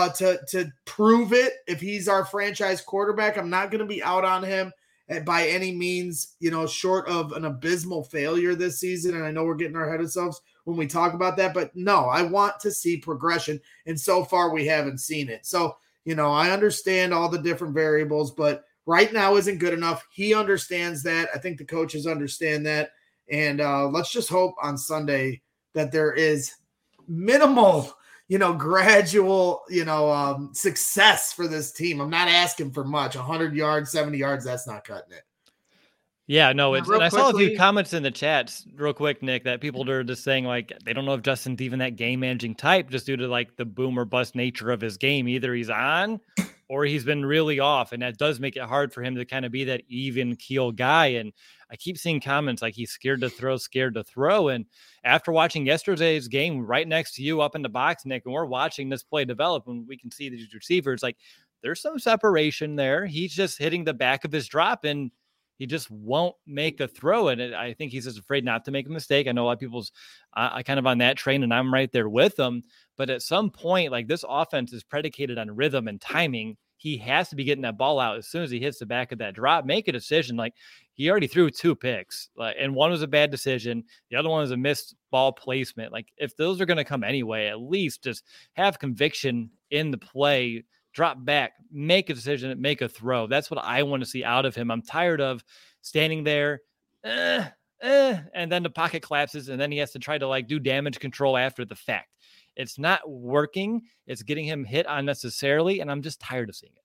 to prove it. If he's our franchise quarterback, I'm not going to be out on him by any means, short of an abysmal failure this season. And I know we're getting our head of ourselves when we talk about that, but no, I want to see progression. And so far we haven't seen it. So, I understand all the different variables, but right now isn't good enough. He understands that. I think the coaches understand that. And let's just hope on Sunday that there is minimal, gradual, success for this team. I'm not asking for much. 100 yards, 70 yards, that's not cutting it. Yeah, no, and I saw a few comments in the chats real quick, Nick, that people are just saying like they don't know if Justin's even that game managing type just due to like the boom or bust nature of his game. Either he's on or he's been really off, and that does make it hard for him to kind of be that even keel guy. And I keep seeing comments like he's scared to throw. And after watching yesterday's game right next to you up in the box, Nick, and we're watching this play develop, and we can see these receivers, like there's some separation there. He's just hitting the back of his drop, and he just won't make a throw. And I think he's just afraid not to make a mistake. I know a lot of people's I kind of on that train, and I'm right there with them. But at some point, like this offense is predicated on rhythm and timing. He has to be getting that ball out as soon as he hits the back of that drop, make a decision. Like he already threw 2 picks, and one was a bad decision. The other one was a missed ball placement. Like if those are going to come anyway, at least just have conviction in the play, drop back, make a decision, make a throw. That's what I want to see out of him. I'm tired of standing there, and then the pocket collapses, and then he has to try to like do damage control after the fact. It's not working. It's getting him hit unnecessarily, and I'm just tired of seeing it.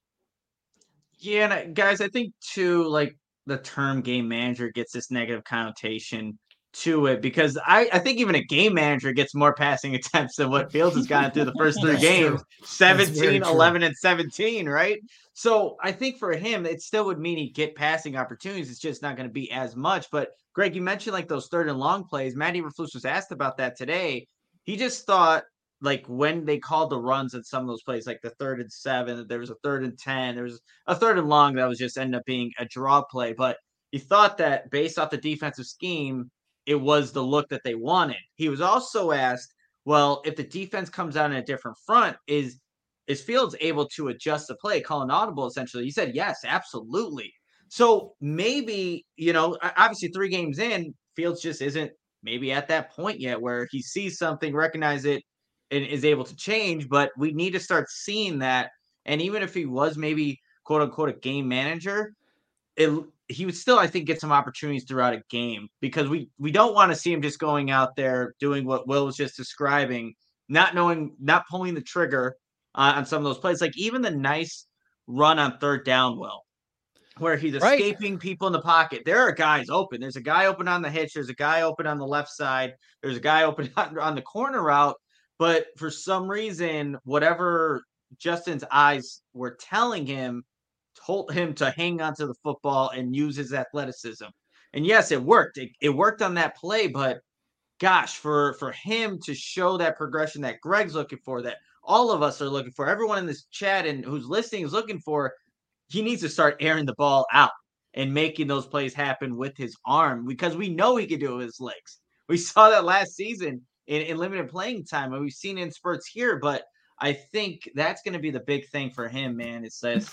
Yeah, and guys, I think too, like the term game manager gets this negative connotation to it because I think even a game manager gets more passing attempts than what Fields has gotten through the first 3 games, 17, 11, and 17, right? So I think for him, it still would mean he'd get passing opportunities. It's just not going to be as much. But Greg, you mentioned like those 3rd and long plays. Matt Eberflus was asked about that today. He just thought like when they called the runs at some of those plays, like the 3rd and 7, there was a 3rd and 10, there was a 3rd and long that was just ended up being a draw play. But he thought that based off the defensive scheme, it was the look that they wanted. He was also asked, well, if the defense comes out in a different front, is Fields able to adjust the play, call an audible essentially? He said, yes, absolutely. So maybe, obviously 3 games in, Fields just isn't maybe at that point yet where he sees something, recognize it, and is able to change, but we need to start seeing that. And even if he was maybe quote unquote a game manager, he would still, I think, get some opportunities throughout a game because we don't want to see him just going out there doing what Will was just describing, not pulling the trigger on some of those plays. Like even the nice run on 3rd down, Will, where he's escaping people in the pocket. There are guys open. There's a guy open on the hitch. There's a guy open on the left side. There's a guy open on the corner route. But for some reason, whatever Justin's eyes were telling him, told him to hang on to the football and use his athleticism. And yes, it worked. It worked on that play, but gosh, for him to show that progression that Greg's looking for, that all of us are looking for, everyone in this chat and who's listening is looking for, he needs to start airing the ball out and making those plays happen with his arm because we know he can do it with his legs. We saw that last season in limited playing time, and we've seen in spurts here, but I think that's going to be the big thing for him, man. It says,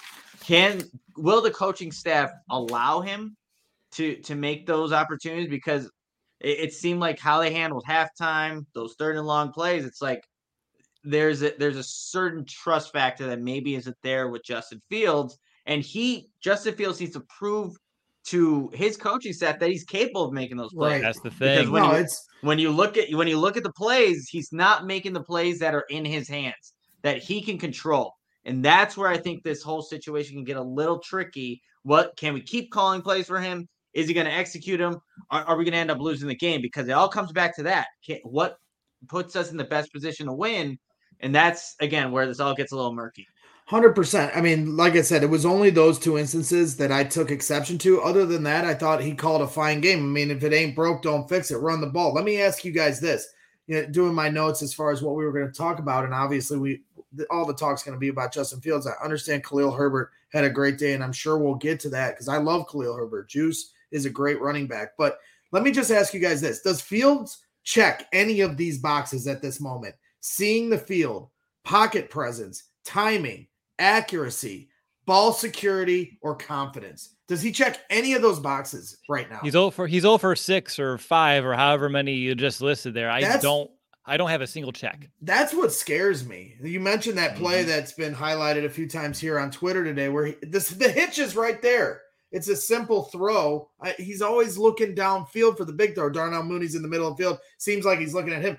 will the coaching staff allow him to make those opportunities? Because it seemed like how they handled halftime, those 3rd and long plays. It's like there's a certain trust factor that maybe isn't there with Justin Fields, and Justin Fields needs to prove to his coaching staff that he's capable of making those plays. Right. That's the thing. When you look at the plays, he's not making the plays that are in his hands that he can control. And that's where I think this whole situation can get a little tricky. What can we keep calling plays for him? Is he going to execute them? Are we going to end up losing the game? Because it all comes back to that. What puts us in the best position to win? And that's, again, where this all gets a little murky. 100%. I mean, like I said, it was only those 2 instances that I took exception to. Other than that, I thought he called a fine game. I mean, if it ain't broke, don't fix it. Run the ball. Let me ask you guys this. Doing my notes as far as what we were going to talk about, and obviously all the talk's going to be about Justin Fields. I understand Khalil Herbert had a great day, and I'm sure we'll get to that because I love Khalil Herbert. Juice is a great running back. But let me just ask you guys this. Does Fields check any of these boxes at this moment? Seeing the field, pocket presence, timing, accuracy, ball security, or confidence? Does he check any of those boxes right now? He's over 6 or 5 or however many you just listed there. I don't have a single check. That's what scares me. You mentioned that play that's been highlighted a few times here on Twitter today where the hitch is right there. It's a simple throw. He's always looking downfield for the big throw. Darnell Mooney's in the middle of the field. Seems like he's looking at him.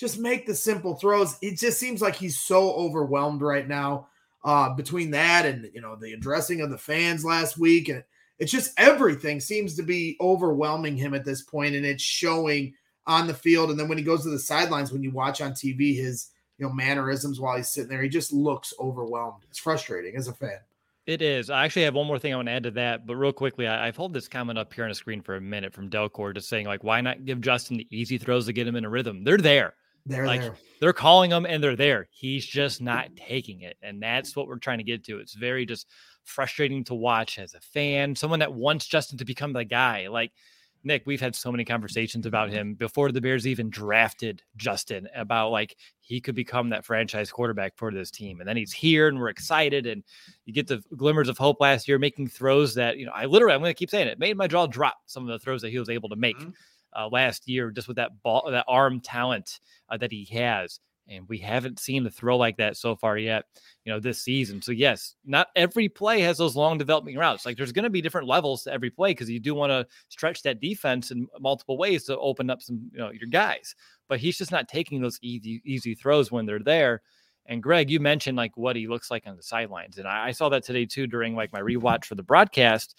just make the simple throws. It just seems like he's so overwhelmed right now between that and, the addressing of the fans last week. And it's just everything seems to be overwhelming him at this point, and it's showing on the field. And then when he goes to the sidelines, when you watch on TV, his mannerisms while he's sitting there, he just looks overwhelmed. It's frustrating as a fan. It is. I actually have one more thing I want to add to that, but real quickly, I've held this comment up here on the screen for a minute from Delcourt, just saying, like, why not give Justin the easy throws to get him in a rhythm? They're there. They're calling them and they're there. He's just not taking it. And that's what we're trying to get to. It's very just frustrating to watch as a fan, someone that wants Justin to become the guy. Like, Nick, we've had so many conversations about him before the Bears even drafted Justin, about like he could become that franchise quarterback for this team. And then he's here and we're excited. And you get the glimmers of hope last year, making throws that, I'm going to keep saying it, made my jaw drop, some of the throws that he was able to make last year, just with that arm talent that he has. And we haven't seen a throw like that so far yet, this season. So yes, not every play has those long developing routes. Like there's going to be different levels to every play because you do want to stretch that defense in multiple ways to open up some, your guys. But he's just not taking those easy throws when they're there. And Greg, you mentioned like what he looks like on the sidelines, and I saw that today too during like my rewatch for the broadcast.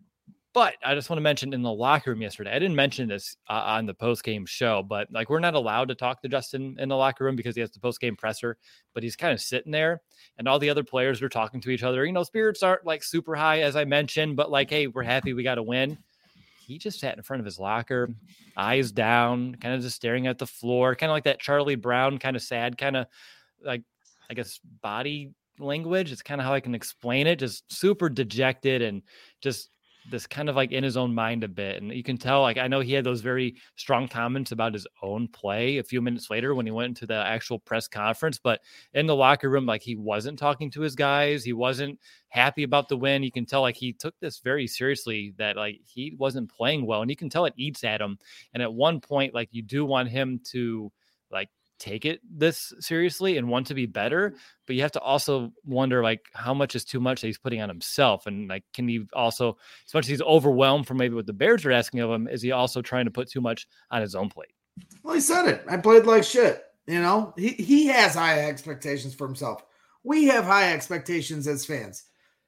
But I just want to mention in the locker room yesterday, I didn't mention this on the post-game show, but like we're not allowed to talk to Justin in the locker room because he has the post-game presser, but he's kind of sitting there and all the other players are talking to each other. Spirits aren't like super high, as I mentioned, but like, hey, we're happy we got a win. He just sat in front of his locker, eyes down, kind of just staring at the floor, kind of like that Charlie Brown kind of sad, kind of like, I guess, body language. It's kind of how I can explain it. Just super dejected and just this kind of like in his own mind a bit. And you can tell, like, I know he had those very strong comments about his own play a few minutes later when he went into the actual press conference, but in the locker room, like he wasn't talking to his guys. He wasn't happy about the win. You can tell like he took this very seriously, that like he wasn't playing well, and you can tell it eats at him. And at one point, like you do want him to like take it this seriously and want to be better, but you have to also wonder like how much is too much that he's putting on himself. And like, can he also, as much as he's overwhelmed from maybe what the Bears are asking of him, is he also trying to put too much on his own plate? Well, he said it. I played like shit. He has high expectations for himself. We have high expectations as fans.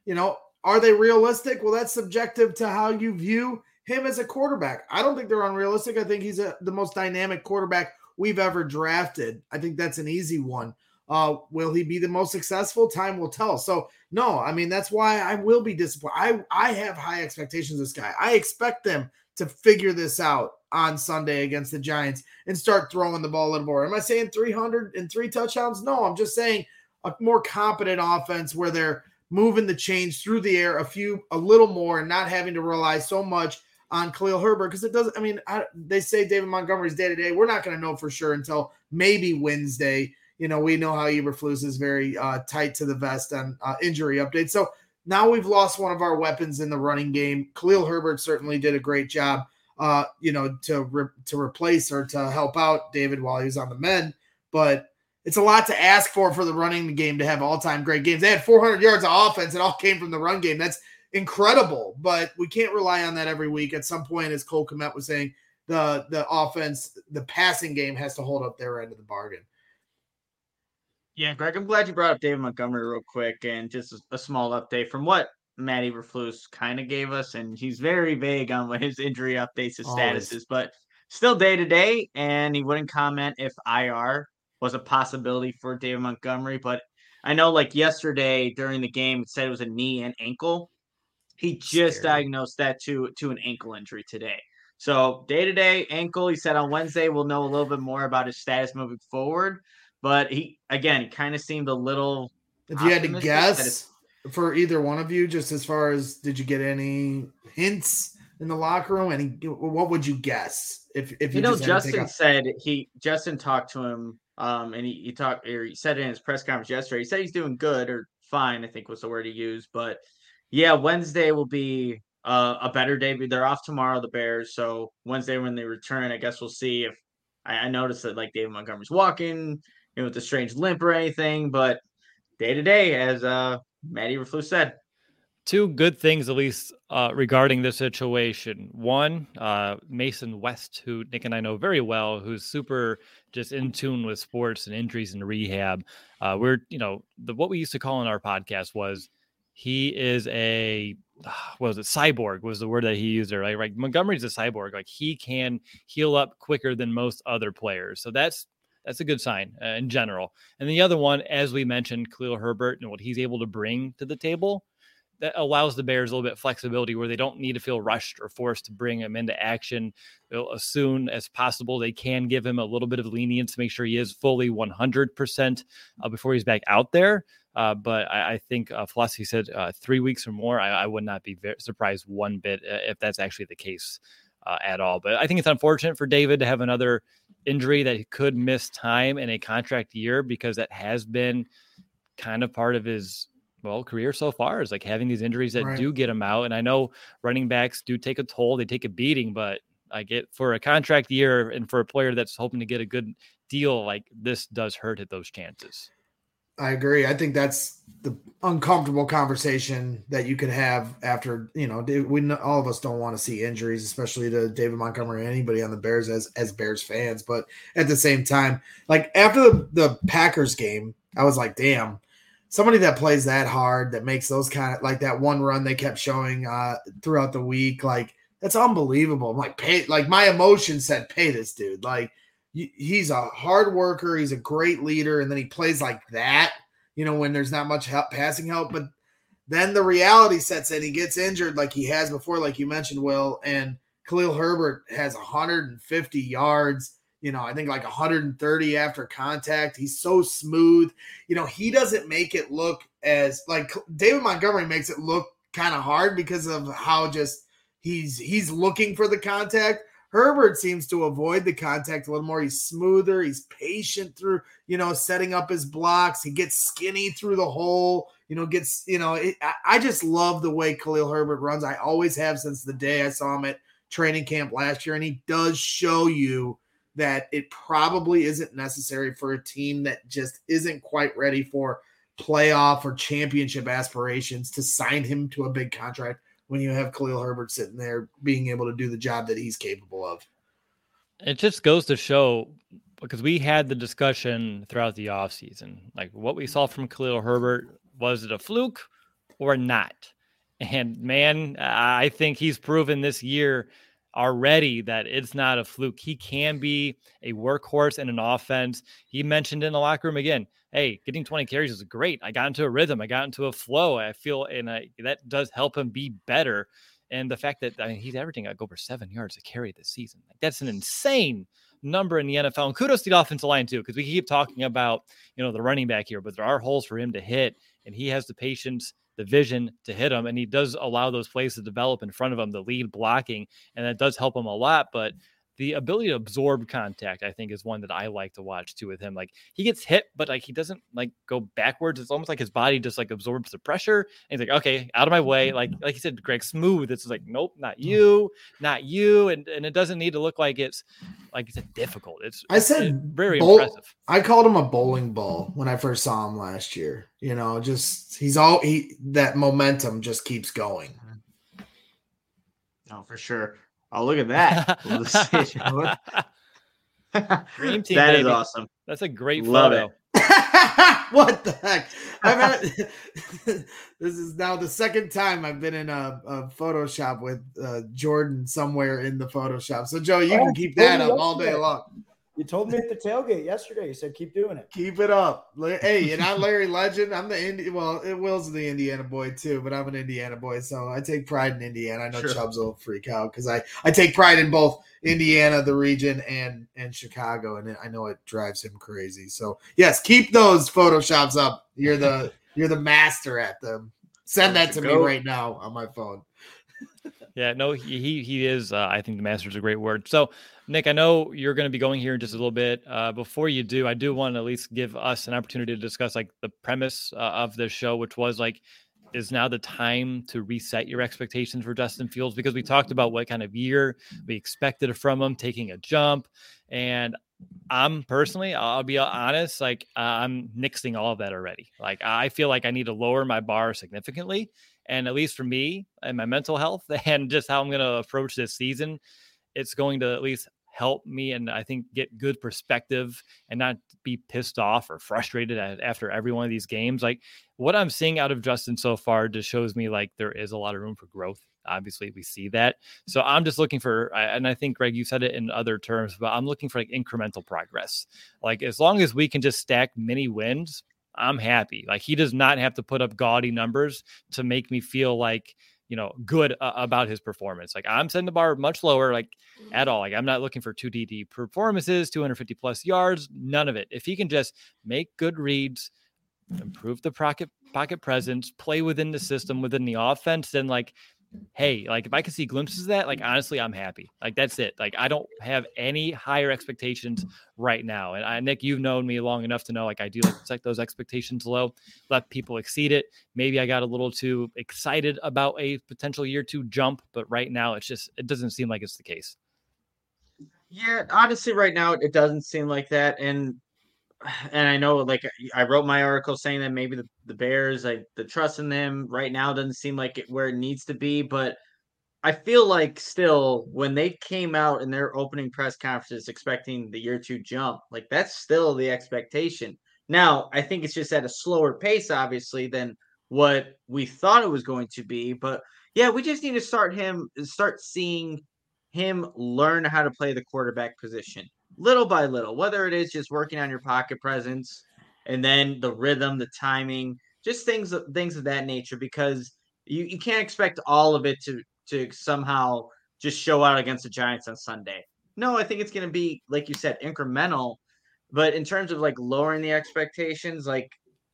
Are they realistic? Well, that's subjective to how you view him as a quarterback. I don't think they're unrealistic. I think he's the most dynamic quarterback we've ever drafted. I think that's an easy one. Will he be the most successful? Time will tell. So no, I mean, that's why I will be disappointed. I have high expectations of this guy. I expect them to figure this out on Sunday against the Giants and start throwing the ball a little more. Am I saying 303 touchdowns? No, I'm just saying a more competent offense where they're moving the chains through the air a little more and not having to rely so much on Khalil Herbert, because it doesn't, they say David Montgomery's day-to-day. We're not going to know for sure until maybe Wednesday. We know how Eberflus is very tight to the vest on injury updates. So now we've lost one of our weapons in the running game. Khalil Herbert certainly did a great job, to replace or to help out David while he was on the mend. But it's a lot to ask for the running game to have all-time great games. They had 400 yards of offense. It all came from the run game. That's incredible, but we can't rely on that every week. At some point, as Cole Kmet was saying, the offense, the passing game has to hold up their end of the bargain. Yeah, Greg, I'm glad you brought up David Montgomery real quick, and just a small update from what Matt Eberflus kind of gave us, and he's very vague on what his injury updates, his status is, but still day-to-day, and he wouldn't comment if IR was a possibility for David Montgomery, but I know like yesterday during the game, it said it was a knee and ankle. He just diagnosed that to an ankle injury today. So day-to-day ankle, he said on Wednesday, we'll know a little bit more about his status moving forward. But he kind of seemed a little. If you had to guess for either one of you, just as far as did you get any hints in the locker room? What would you guess? If Justin said Justin talked to him, and he said it in his press conference yesterday. He said he's doing good or fine, I think was the word he used, but. Yeah, Wednesday will be a better day. They're off tomorrow, the Bears. So Wednesday when they return, I guess we'll see if I noticed that like David Montgomery's walking, with a strange limp or anything. But day to day, as Matt Eberflus said. Two good things, at least regarding this situation. One, Mason West, who Nick and I know very well, who's super just in tune with sports and injuries and rehab. What we used to call in our podcast was he is cyborg was the word that he used there. Like Montgomery's a cyborg. Like he can heal up quicker than most other players. So that's a good sign in general. And the other one, as we mentioned, Khalil Herbert and what he's able to bring to the table, that allows the Bears a little bit of flexibility where they don't need to feel rushed or forced to bring him into action. As soon as possible, they can give him a little bit of lenience to make sure he is fully 100% before he's back out there. But I think Flossie said 3 weeks or more. I would not be surprised one bit if that's actually the case at all. But I think it's unfortunate for David to have another injury that he could miss time in a contract year, because that has been kind of part of his career so far, is like having these injuries that do get him out. And I know running backs do take a toll, they take a beating, but I get for a contract year and for a player that's hoping to get a good deal, like this does hurt at those chances. I agree. I think that's the uncomfortable conversation that you could have after, all of us don't want to see injuries, especially to David Montgomery or anybody on the Bears as Bears fans. But at the same time, like after the Packers game, I was like, damn, somebody that plays that hard, that makes those kind of like that one run they kept showing throughout the week, like that's unbelievable. I'm like, my emotion said, pay this dude. Like he's a hard worker. He's a great leader. And then he plays like that, when there's not much passing help. But then the reality sets in. He gets injured like he has before, like you mentioned, Will. And Khalil Herbert has 150 yards. I think like 130 after contact. He's so smooth. He doesn't make it look as like David Montgomery makes it look kind of hard because of how just he's looking for the contact. Herbert seems to avoid the contact a little more. He's smoother. He's patient through, setting up his blocks. He gets skinny through the hole, I just love the way Khalil Herbert runs. I always have since the day I saw him at training camp last year. And he does show you that it probably isn't necessary for a team that just isn't quite ready for playoff or championship aspirations to sign him to a big contract when you have Khalil Herbert sitting there being able to do the job that he's capable of. It just goes to show, because we had the discussion throughout the offseason, like what we saw from Khalil Herbert, was it a fluke or not? And man, I think he's proven this year already that it's not a fluke. He can be a workhorse in an offense. He mentioned in the locker room again, hey, getting 20 carries is great. I got into a rhythm. I got into a flow. I feel, that does help him be better. And the fact that he's averaging over 7 yards a carry this season, that's an insane number in the NFL. And kudos to the offensive line too, because we keep talking about, the running back here, but there are holes for him to hit, and he has the patience, the vision to hit them, and he does allow those plays to develop in front of him, the lead blocking, and that does help him a lot. But the ability to absorb contact, I think, is one that I like to watch too with him. Like he gets hit, but he doesn't go backwards. It's almost like his body just absorbs the pressure. And he's like, okay, out of my way. Like you said, Greg, smooth. It's like, nope, not you. And it doesn't need to look like it's difficult. It's very impressive. I called him a bowling ball when I first saw him last year. That momentum just keeps going. Oh, for sure. Oh, look at that. Dream team, that baby. Is awesome. That's a great Love photo. What the heck? This is now the second time I've been in a Photoshop with Jordan somewhere in the Photoshop. So, Joe, you can keep that up all day long. You told me at the tailgate yesterday. You said keep doing it. Keep it up. Hey, you're not Larry Legend. I'm Will's the Indiana boy too, but I'm an Indiana boy, so I take pride in Indiana. I know Chubbs will freak out because I take pride in both Indiana, the region, and Chicago, and I know it drives him crazy. So yes, keep those Photoshops up. You're the master at them. Send that to me right now on my phone. Yeah, no, he is. I think the master is a great word. So, Nick, I know you're going to be going here in just a little bit. Before you do, I do want to at least give us an opportunity to discuss the premise of this show, which was is now the time to reset your expectations for Justin Fields? Because we talked about what kind of year we expected from him, taking a jump. And I'm personally, I'll be honest, like I'm nixing all of that already. Like I feel like I need to lower my bar significantly. And at least for me and my mental health and just how I'm going to approach this season, it's going to at least help me and I think get good perspective and not be pissed off or frustrated after every one of these games. Like what I'm seeing out of Justin so far just shows me like there is a lot of room for growth. Obviously we see that. So I'm just looking for, and I think Greg, you said it in other terms, but I'm looking for like incremental progress. Like as long as we can just stack many wins, I'm happy. Like he does not have to put up gaudy numbers to make me feel like, good about his performance. Like I'm setting the bar much lower, like at all. Like I'm not looking for 2 DD performances, 250 plus yards, none of it. If he can just make good reads, improve the pocket presence, play within the system, within the offense, then like, hey, like if I can see glimpses of that, like honestly, I'm happy. Like that's it. Like I don't have any higher expectations right now. And Nick, you've known me long enough to know like I do like to set those expectations low, let people exceed it. Maybe I got a little too excited about a potential year 2 jump, but right now it doesn't seem like it's the case. Yeah, honestly, right now it doesn't seem like that. And I know, like I wrote my article saying that maybe the Bears, like the trust in them right now doesn't seem like where it needs to be. But I feel like still when they came out in their opening press conferences expecting the year 2 jump, like that's still the expectation. Now, I think it's just at a slower pace, obviously, than what we thought it was going to be. But yeah, we just need to start seeing him learn how to play the quarterback position. Little by little, whether it is just working on your pocket presence and then the rhythm, the timing, just things of that nature, because you can't expect all of it to somehow just show out against the Giants on Sunday. No, I think it's going to be, like you said, incremental. But in terms of like lowering the expectations, like,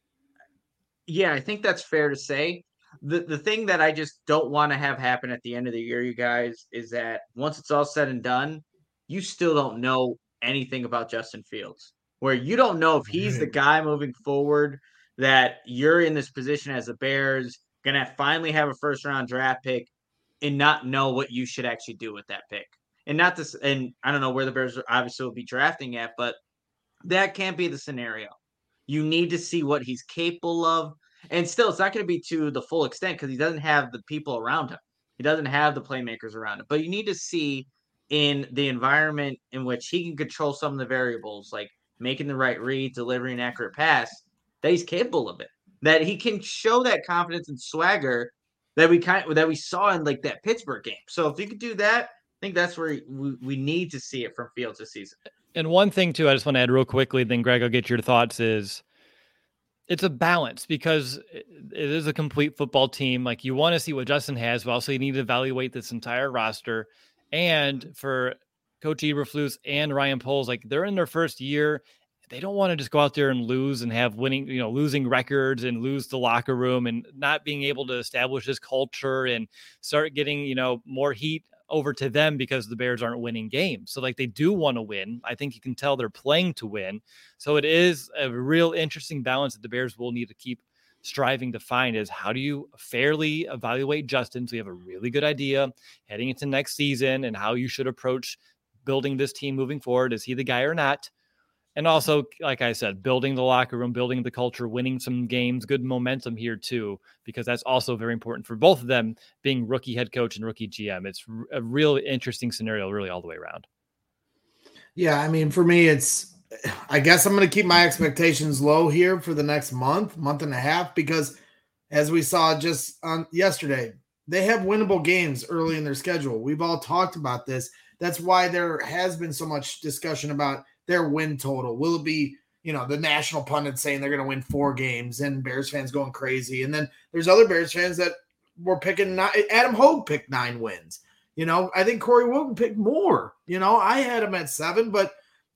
yeah, I think that's fair to say. The thing that I just don't want to have happen at the end of the year, you guys, is that once it's all said and done, you still don't know anything about Justin Fields, where you don't know if he's the guy moving forward, that you're in this position as the Bears going to finally have a first round draft pick and not know what you should actually do with that pick. And not this, and I don't know where the Bears obviously will be drafting at, but that can't be the scenario. You need to see what he's capable of. And still, it's not going to be to the full extent because he doesn't have the people around him. He doesn't have the playmakers around him. But you need to see in the environment in which he can control some of the variables, like making the right read, delivering an accurate pass, that he's capable of it. That he can show that confidence and swagger that we saw in like that Pittsburgh game. So if he could do that, I think that's where we need to see it from Fields this season. And one thing too, I just want to add real quickly, then Greg, I'll get your thoughts, is it's a balance because it is a complete football team. Like you want to see what Justin has, but also you need to evaluate this entire roster. And for Coach Eberflus and Ryan Poles, like they're in their first year. They don't want to just go out there and lose and have losing records and lose the locker room and not being able to establish this culture and start getting, more heat over to them because the Bears aren't winning games. So like they do want to win. I think you can tell they're playing to win. So it is a real interesting balance that the Bears will need to keep striving to find, is how do you fairly evaluate Justin so you have a really good idea heading into next season and how you should approach building this team moving forward. Is he the guy or not? And also, like I said, building the locker room, building the culture, winning some games, good momentum here too, because that's also very important for both of them, being rookie head coach and rookie GM. It's a real interesting scenario, really all the way around. Yeah, I mean, for me, I guess I'm going to keep my expectations low here for the next month and a half, because as we saw just on yesterday, they have winnable games early in their schedule. We've all talked about this. That's why there has been so much discussion about their win total. Will it be, the national pundits saying they're going to win 4 games and Bears fans going crazy. And then there's other Bears fans that were picking Adam Hogue picked 9 wins. I think Corey Wilton picked more. I had him at 7, but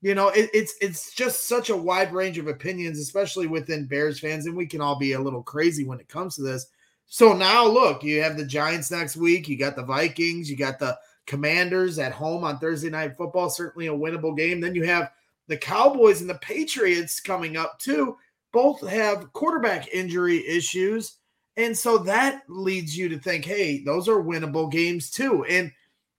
it's just such a wide range of opinions, especially within Bears fans. And we can all be a little crazy when it comes to this. So now look, you have the Giants next week. You got the Vikings, you got the Commanders at home on Thursday Night Football, certainly a winnable game. Then you have the Cowboys and the Patriots coming up too. Both have quarterback injury issues. And so that leads you to think, hey, those are winnable games too. And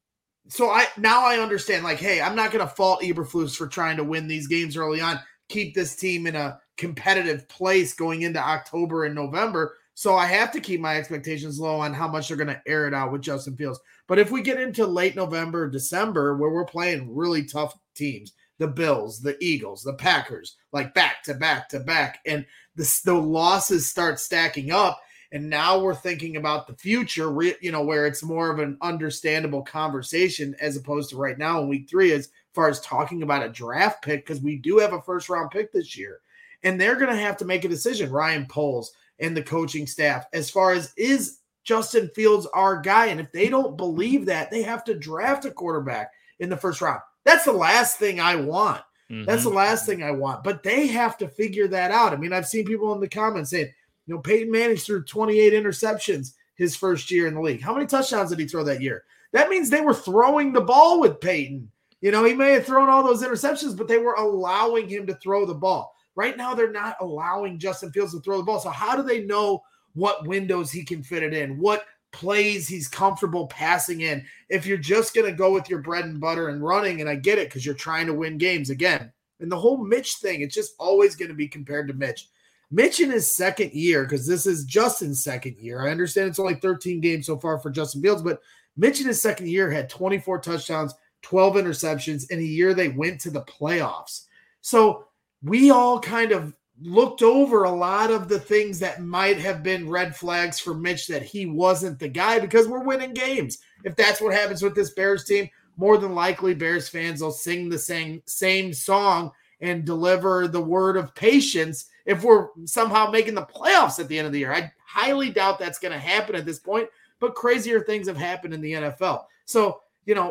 so I understand, like, hey, I'm not going to fault Eberflus for trying to win these games early on, keep this team in a competitive place going into October and November. So I have to keep my expectations low on how much they're going to air it out with Justin Fields. But if we get into late November, December, where we're playing really tough teams, the Bills, the Eagles, the Packers, like back to back to back, and the losses start stacking up, and now we're thinking about the future, where it's more of an understandable conversation as opposed to right now in week 3 as far as talking about a draft pick, because we do have a first-round pick this year. And they're going to have to make a decision, Ryan Poles and the coaching staff, as far as is Justin Fields our guy? And if they don't believe that, they have to draft a quarterback in the first round. That's the last thing I want. Mm-hmm. That's the last thing I want. But they have to figure that out. I mean, I've seen people in the comments saying, Peyton Manning threw 28 interceptions his first year in the league. How many touchdowns did he throw that year? That means they were throwing the ball with Peyton. He may have thrown all those interceptions, but they were allowing him to throw the ball. Right now, they're not allowing Justin Fields to throw the ball. So how do they know what windows he can fit it in, what plays he's comfortable passing in? If you're just going to go with your bread and butter and running, and I get it because you're trying to win games again. And the whole Mitch thing, it's just always going to be compared to Mitch. Mitch in his second year, because this is Justin's second year. I understand it's only 13 games so far for Justin Fields, but Mitch in his second year had 24 touchdowns, 12 interceptions in a year they went to the playoffs. So we all kind of looked over a lot of the things that might have been red flags for Mitch, that he wasn't the guy, because we're winning games. If that's what happens with this Bears team, more than likely Bears fans will sing the same song and deliver the word of patience if we're somehow making the playoffs at the end of the year. I highly doubt that's going to happen at this point, but crazier things have happened in the NFL. So,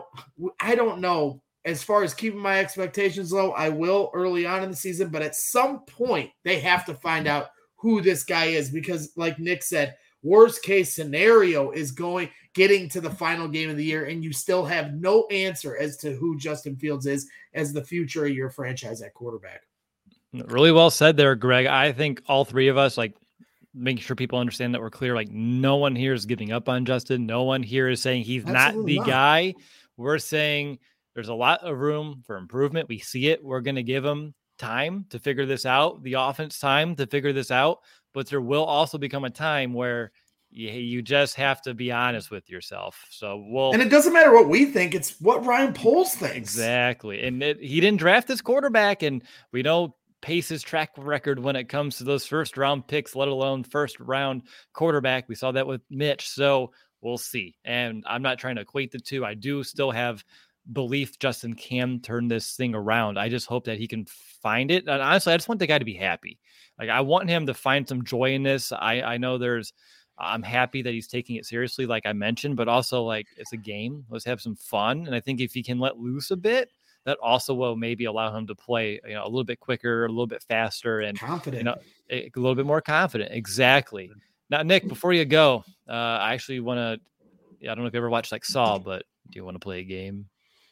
I don't know. As far as keeping my expectations low, I will early on in the season, but at some point they have to find out who this guy is, because like Nick said, worst case scenario is getting to the final game of the year and you still have no answer as to who Justin Fields is as the future of your franchise at quarterback. Really well said there, Greg. I think all three of us, making sure people understand that we're clear, no one here is giving up on Justin. No one here is saying he's Absolutely not the guy. We're saying there's a lot of room for improvement. We see it. We're going to give him time to figure this out, the offense time to figure this out. But there will also become a time where you just have to be honest with yourself. And it doesn't matter what we think. It's what Ryan Poles thinks. Exactly. And he didn't draft this quarterback, and we know Pace's track record when it comes to those first round picks, let alone first round quarterback. We saw that with Mitch. So we'll see. And I'm not trying to equate the two. I do still have belief Justin can turn this thing around. I just hope that he can find it. And honestly, I just want the guy to be happy. I want him to find some joy in this. I know I'm happy that he's taking it seriously, like I mentioned, but also it's a game. Let's have some fun. And I think if he can let loose a bit, that also will maybe allow him to play, a little bit quicker, a little bit faster, and confident, a little bit more confident. Exactly. Now, Nick, before you go, I actually want to, I don't know if you ever watched Saw, but do you want to play a game?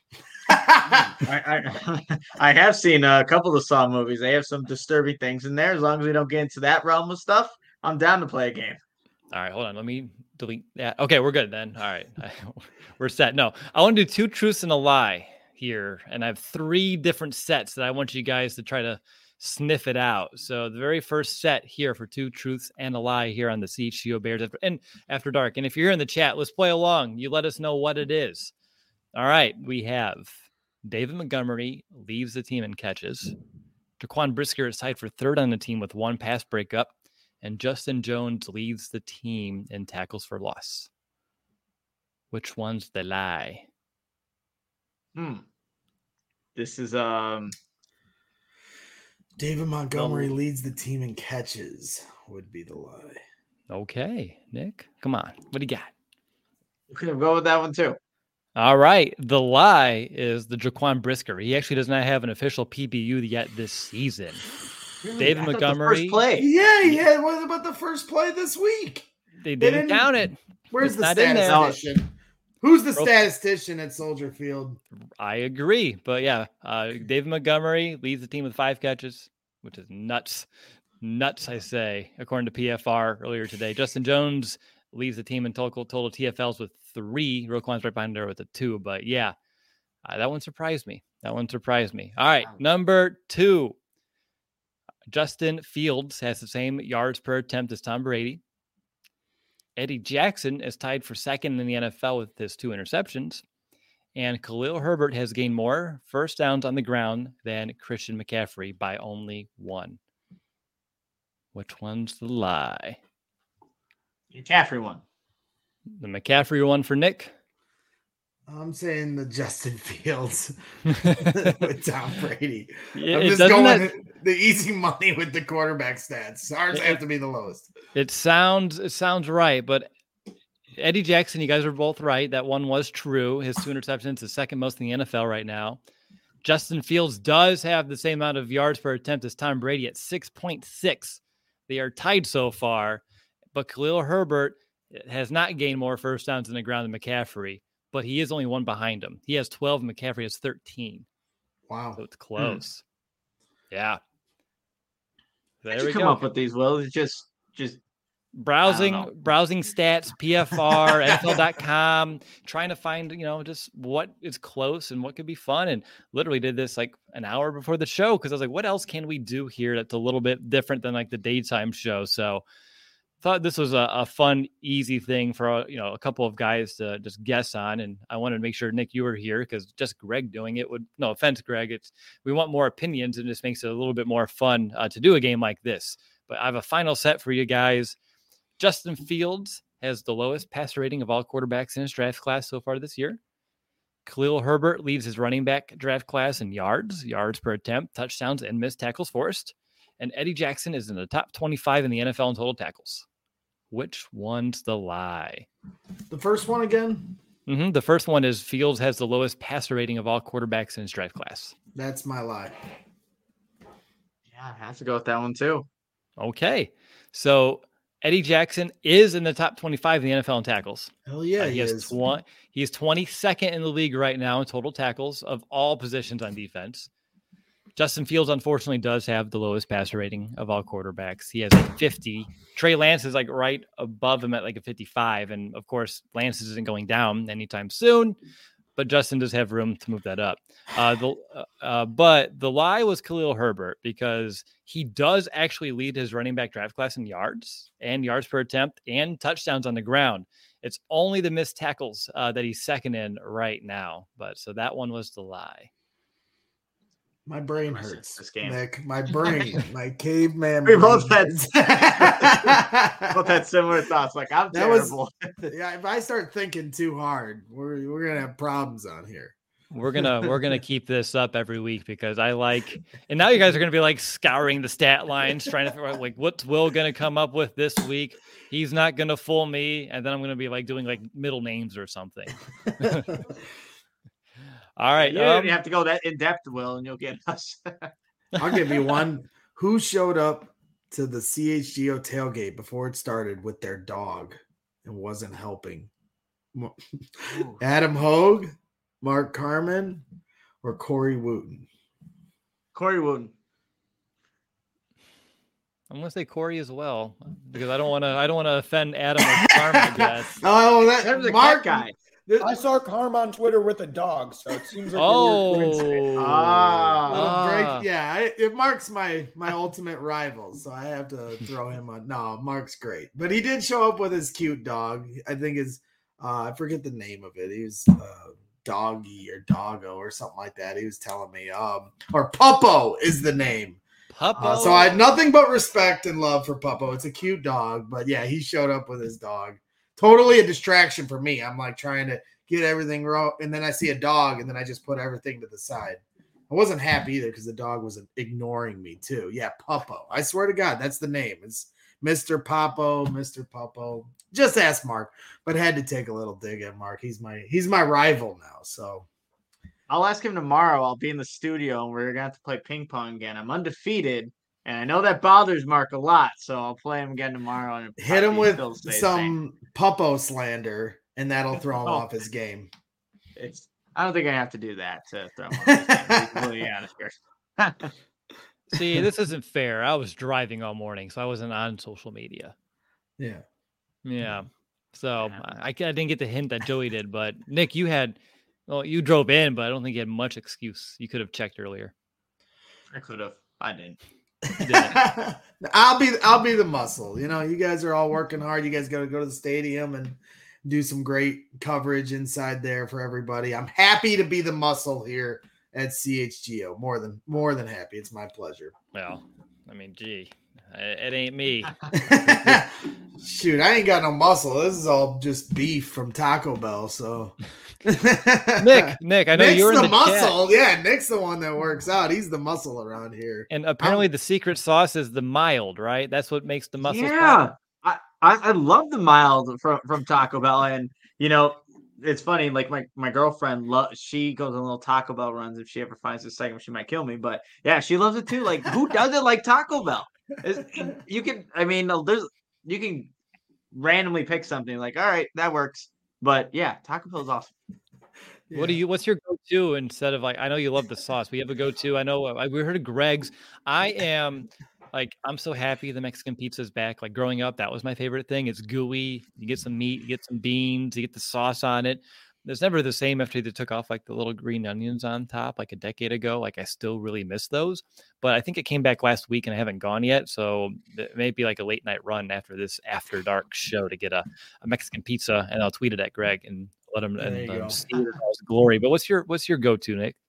I have seen a couple of Saw movies. They have some disturbing things in there. As long as we don't get into that realm of stuff, I'm down to play a game. All right, hold on. Let me delete that. Okay, we're good then. All right, we're set. No, I want to do 2 truths and a lie here, and I have 3 different sets that I want you guys to try to sniff it out. So the very first set here for 2 truths and a lie here on the CHGO Bears After Dark. And if you're here in the chat, let's play along. You let us know what it is. All right, we have David Montgomery leaves the team in catches. Jaquan Brisker is tied for 3rd on the team with 1 pass breakup. And Justin Jones leads the team in tackles for loss. Which one's the lie? This is David Montgomery leads the team in catches would be the lie. Okay, Nick, come on. What do you got? Okay, we'll go with that one too. All right. The lie is the Jaquan Brisker. He actually does not have an official PBU yet this season. Really? David Montgomery. First play. Yeah. What about the first play this week? They didn't count it. Where's the statistician? Who's the statistician at Soldier Field? I agree. But yeah, David Montgomery leads the team with 5 catches, which is nuts. Nuts, I say, according to PFR earlier today. Justin Jones leads the team in total TFLs with 3. Roquan's right behind her with a 2. But yeah, that one surprised me. All right, number 2. Justin Fields has the same yards per attempt as Tom Brady. Eddie Jackson is tied for second in the NFL with his 2 interceptions. And Khalil Herbert has gained more first downs on the ground than Christian McCaffrey by only 1. Which one's the lie? McCaffrey one. The McCaffrey one for Nick. I'm saying the Justin Fields with Tom Brady. Yeah, I'm just going the easy money with the quarterback stats. Ours have to be the lowest. It sounds right, but Eddie Jackson, you guys are both right. That one was true. His 2 interceptions is second most in the NFL right now. Justin Fields does have the same amount of yards per attempt as Tom Brady at 6.6. They are tied so far, but Khalil Herbert has not gained more first downs on the ground than McCaffrey, but he is only 1 behind him. He has 12 and McCaffrey has 13. Wow. So it's close. Yeah. How'd you come up with these, Will? It's just browsing stats, PFR, NFL.com, trying to find, just what is close and what could be fun. And literally did this like an hour before the show because I was like, what else can we do here that's a little bit different than like the daytime show? So thought this was a fun, easy thing for, a couple of guys to just guess on. And I wanted to make sure, Nick, you were here because just Greg doing it would, no offense, Greg, we want more opinions and it just makes it a little bit more fun to do a game like this. But I have a final set for you guys. Justin Fields has the lowest passer rating of all quarterbacks in his draft class so far this year. Khalil Herbert leads his running back draft class in yards per attempt, touchdowns, and missed tackles forced. And Eddie Jackson is in the top 25 in the NFL in total tackles. Which one's the lie? The first one again? The first one is Fields has the lowest passer rating of all quarterbacks in his draft class. That's my lie. Yeah, I have to go with that one too. Okay. So Eddie Jackson is in the top 25 in the NFL in tackles. Hell yeah, he is. He's 22nd in the league right now in total tackles of all positions on defense. Justin Fields, unfortunately, does have the lowest passer rating of all quarterbacks. He has a 50. Trey Lance is like right above him at like a 55. And of course, Lance isn't going down anytime soon, but Justin does have room to move that up. But the lie was Khalil Herbert because he does actually lead his running back draft class in yards and yards per attempt and touchdowns on the ground. It's only the missed tackles that he's second in right now. But so that one was the lie. My brain hurts this game. Nick, my brain, my caveman. We both had similar thoughts. Like I'm terrible. Yeah, if I start thinking too hard, we're gonna have problems on here. We're gonna keep this up every week because I like, and now you guys are gonna be like scouring the stat lines, trying to figure out like what's Will gonna come up with this week. He's not gonna fool me, and then I'm gonna be like doing like middle names or something. All right. You don't have to go that in depth, Will, and you'll get us. I'll give you one. Who showed up to the CHGO tailgate before it started with their dog and wasn't helping? Adam Hogue, Mark Carman, or Corey Wooten? Corey Wooten. I'm gonna say Corey as well because I don't want to offend Adam or Carman, I guess. Oh, that was a Mark guy. I saw Carm on Twitter with a dog, so it seems like it Mark's my ultimate rival, so I have to throw him on. No, Mark's great, but he did show up with his cute dog. I think his I forget the name of it. He was Doggy or Doggo or something like that. He was telling me or Puppo is the name. Puppo. So I had nothing but respect and love for Puppo. It's a cute dog, but yeah, he showed up with his dog. Totally a distraction for me. I'm like trying to get everything wrong. And then I see a dog and then I just put everything to the side. I wasn't happy either because the dog was ignoring me too. Yeah, Puppo. I swear to God, that's the name. It's Mr. Puppo, Mr. Puppo. Just ask Mark, but had to take a little dig at Mark. He's my rival now. So I'll ask him tomorrow. I'll be in the studio and we're going to have to play ping pong again. I'm undefeated. And I know that bothers Mark a lot, so I'll play him again tomorrow. And hit him with some Puppo slander, and that'll throw him off his game. I don't think I have to do that to throw him off his game. To be completely honest here. See, this isn't fair. I was driving all morning, so I wasn't on social media. Yeah. Yeah. So I didn't get the hint that Joey did, but Nick, you drove in, but I don't think you had much excuse. You could have checked earlier. I could have. I didn't. I'll be the muscle. You know, you guys are all working hard. You guys got to go to the stadium and do some great coverage inside there for everybody. I'm happy to be the muscle here at CHGO. More than happy. It's my pleasure. Well, I mean, gee, it ain't me. Shoot, I ain't got no muscle. This is all just beef from Taco Bell. So, Nick, I know Nick's you're in the muscle. Chat. Yeah, Nick's the one that works out. He's the muscle around here. And apparently, the secret sauce is the mild, right? That's what makes the muscle. Yeah, I love the mild from Taco Bell, and you know, it's funny. Like my girlfriend, she goes on little Taco Bell runs. If she ever finds this segment, she might kill me. But yeah, she loves it too. Like, who doesn't like Taco Bell? You can randomly pick something like, all right, that works. But yeah, Taco Bell is awesome. Yeah. What's your go-to instead of like, I know you love the sauce. We have a go-to. I know we heard of Greg's. I'm so happy the Mexican pizza is back. Like growing up, that was my favorite thing. It's gooey. You get some meat, you get some beans, you get the sauce on it. It's never the same after they took off like the little green onions on top like a decade ago. Like I still really miss those, but I think it came back last week and I haven't gone yet. So it may be like a late night run after this after dark show to get a Mexican pizza, and I'll tweet it at Greg and let him see it in all its glory. But what's your go-to, Nick?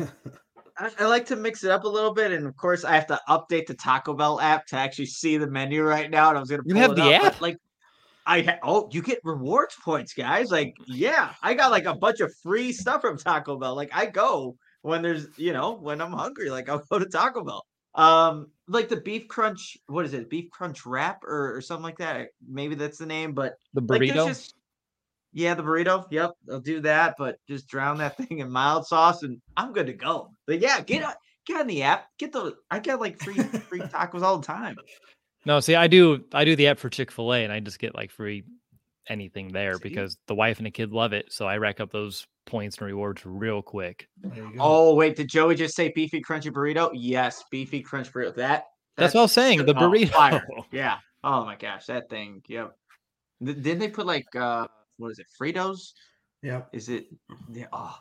I like to mix it up a little bit, and of course I have to update the Taco Bell app to actually see the menu right now. And I was gonna pull have the app? Like you get rewards points, guys. Like, yeah, I got like a bunch of free stuff from Taco Bell. Like, I go when there's, when I'm hungry, like I'll go to Taco Bell. Like the beef crunch, what is it? Beef crunch wrap or something like that. Maybe that's the name, but the burrito. Like, the burrito. Yep, I'll do that, but just drown that thing in mild sauce and I'm good to go. But yeah, get on the app. I get like free tacos all the time. No, see, I do the app for Chick-fil-A and I just get like free anything there because the wife and the kid love it. So I rack up those points and rewards real quick. Oh, wait, did Joey just say beefy crunchy burrito? Yes, beefy crunch burrito. That's what I was saying. The burrito. Fire. Yeah. Oh my gosh, that thing. Yep. Didn't they put like what is it? Fritos? Yeah. Is it? Yeah. Oh.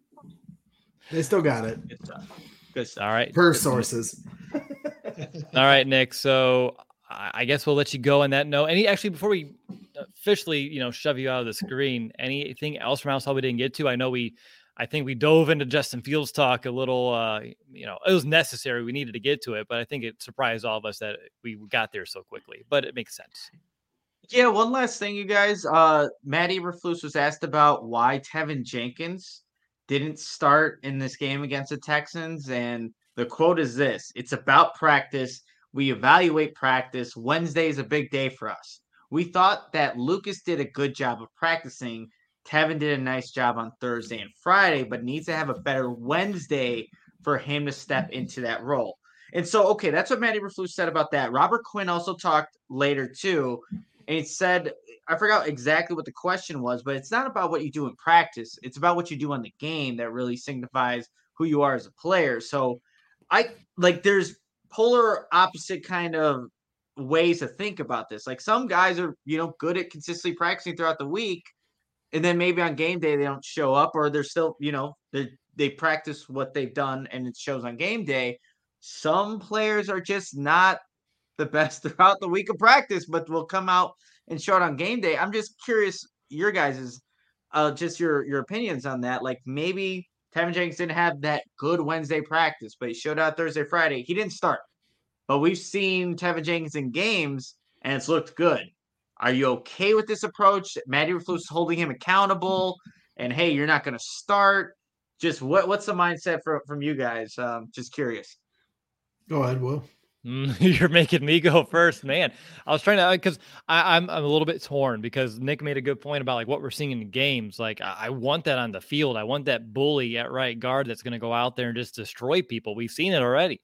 They still got it. Good stuff. All right. Per sources. All right, Nick. So I guess we'll let you go on that note. Actually, before we officially, shove you out of the screen, anything else from outside we didn't get to? I think we dove into Justin Fields talk a little, it was necessary. We needed to get to it, but I think it surprised all of us that we got there so quickly, but it makes sense. Yeah. One last thing, you guys, Matt Eberflus was asked about why Tevin Jenkins didn't start in this game against the Texans. And the quote is this: "It's about practice. We evaluate practice. Wednesday is a big day for us. We thought that Lucas did a good job of practicing. Tevin did a nice job on Thursday and Friday, but needs to have a better Wednesday for him to step into that role." And so, okay, that's what Matt Eberflus said about that. Robert Quinn also talked later too, and he said, I forgot exactly what the question was, but it's not about what you do in practice. It's about what you do on the game that really signifies who you are as a player. So there's polar opposite kind of ways to think about this. Like some guys are, good at consistently practicing throughout the week, and then maybe on game day they don't show up, or they're still, they practice what they've done and it shows on game day. Some players are just not the best throughout the week of practice, but will come out and show it on game day. I'm just curious, your guys' just your opinions on that. Like maybe Tevin Jenkins didn't have that good Wednesday practice, but he showed out Thursday, Friday. He didn't start, but we've seen Tevin Jenkins in games and it's looked good. Are you okay with this approach? Matt Eberflus is holding him accountable, and hey, you're not going to start. Just what's the mindset from you guys? Just curious. Go ahead, Will. You're making me go first, man. I was trying to, because I'm a little bit torn because Nick made a good point about like what we're seeing in the games. Like I want that on the field. I want that bully at right guard that's going to go out there and just destroy people. We've seen it already.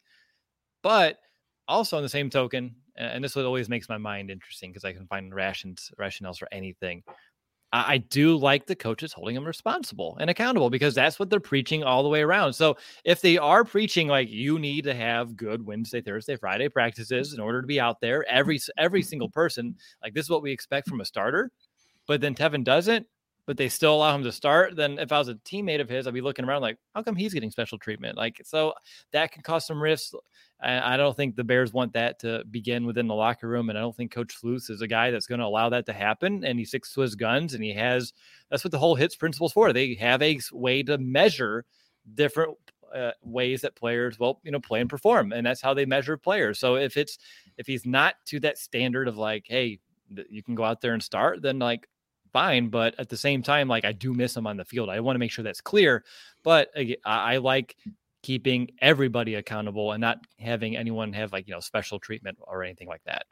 But also on the same token, and this always makes my mind interesting because I can find rationales for anything. I do like the coaches holding them responsible and accountable, because that's what they're preaching all the way around. So if they are preaching like you need to have good Wednesday, Thursday, Friday practices in order to be out there, every single person, like this is what we expect from a starter, but then Tevin doesn't, but they still allow him to start, then if I was a teammate of his, I'd be looking around like, how come he's getting special treatment? Like, so that can cause some rifts. I don't think the Bears want that to begin within the locker room. And I don't think Coach Sluice is a guy that's going to allow that to happen. And he sticks to his guns, and that's what the whole HITS principle is for. They have a way to measure different ways that players will, play and perform. And that's how they measure players. So if he's not to that standard of like, hey, you can go out there and start, then like, fine. But at the same time, like I do miss him on the field. I want to make sure that's clear, but I like keeping everybody accountable and not having anyone have like, special treatment or anything like that.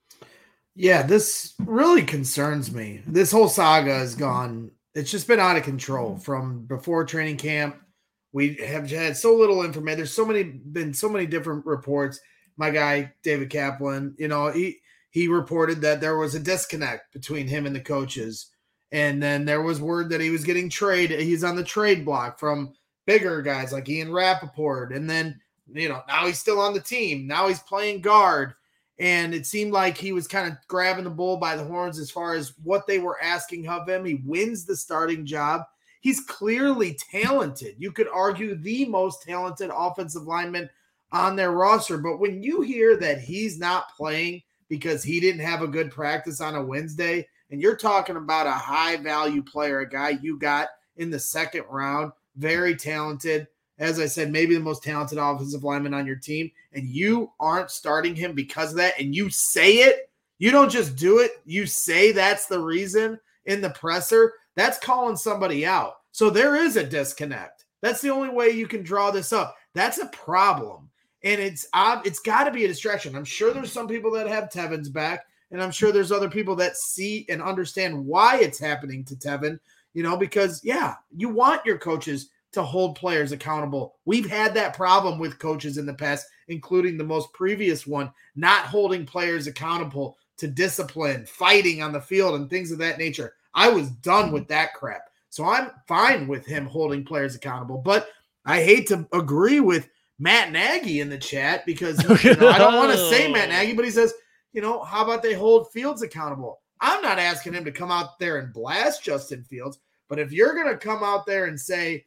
Yeah, this really concerns me. This whole saga has gone, it's just been out of control from before training camp. We have had so little information. There's been so many different reports. My guy, David Kaplan, he reported that there was a disconnect between him and the coaches. And then there was word that he was getting traded. He's on the trade block from bigger guys like Ian Rappaport. And then, now he's still on the team. Now he's playing guard. And it seemed like he was kind of grabbing the bull by the horns as far as what they were asking of him. He wins the starting job. He's clearly talented. You could argue the most talented offensive lineman on their roster. But when you hear that he's not playing because he didn't have a good practice on a Wednesday, and you're talking about a high-value player, a guy you got in the second round, very talented. As I said, maybe the most talented offensive lineman on your team, and you aren't starting him because of that, and you say it. You don't just do it. You say that's the reason in the presser. That's calling somebody out. So there is a disconnect. That's the only way you can draw this up. That's a problem, and it's got to be a distraction. I'm sure there's some people that have Tevin's back. And I'm sure there's other people that see and understand why it's happening to Tevin, because, you want your coaches to hold players accountable. We've had that problem with coaches in the past, including the most previous one, not holding players accountable to discipline, fighting on the field, and things of that nature. I was done with that crap. So I'm fine with him holding players accountable. But I hate to agree with Matt Nagy in the chat because I don't want to say Matt Nagy, but he says, how about they hold Fields accountable? I'm not asking him to come out there and blast Justin Fields, but if you're going to come out there and say,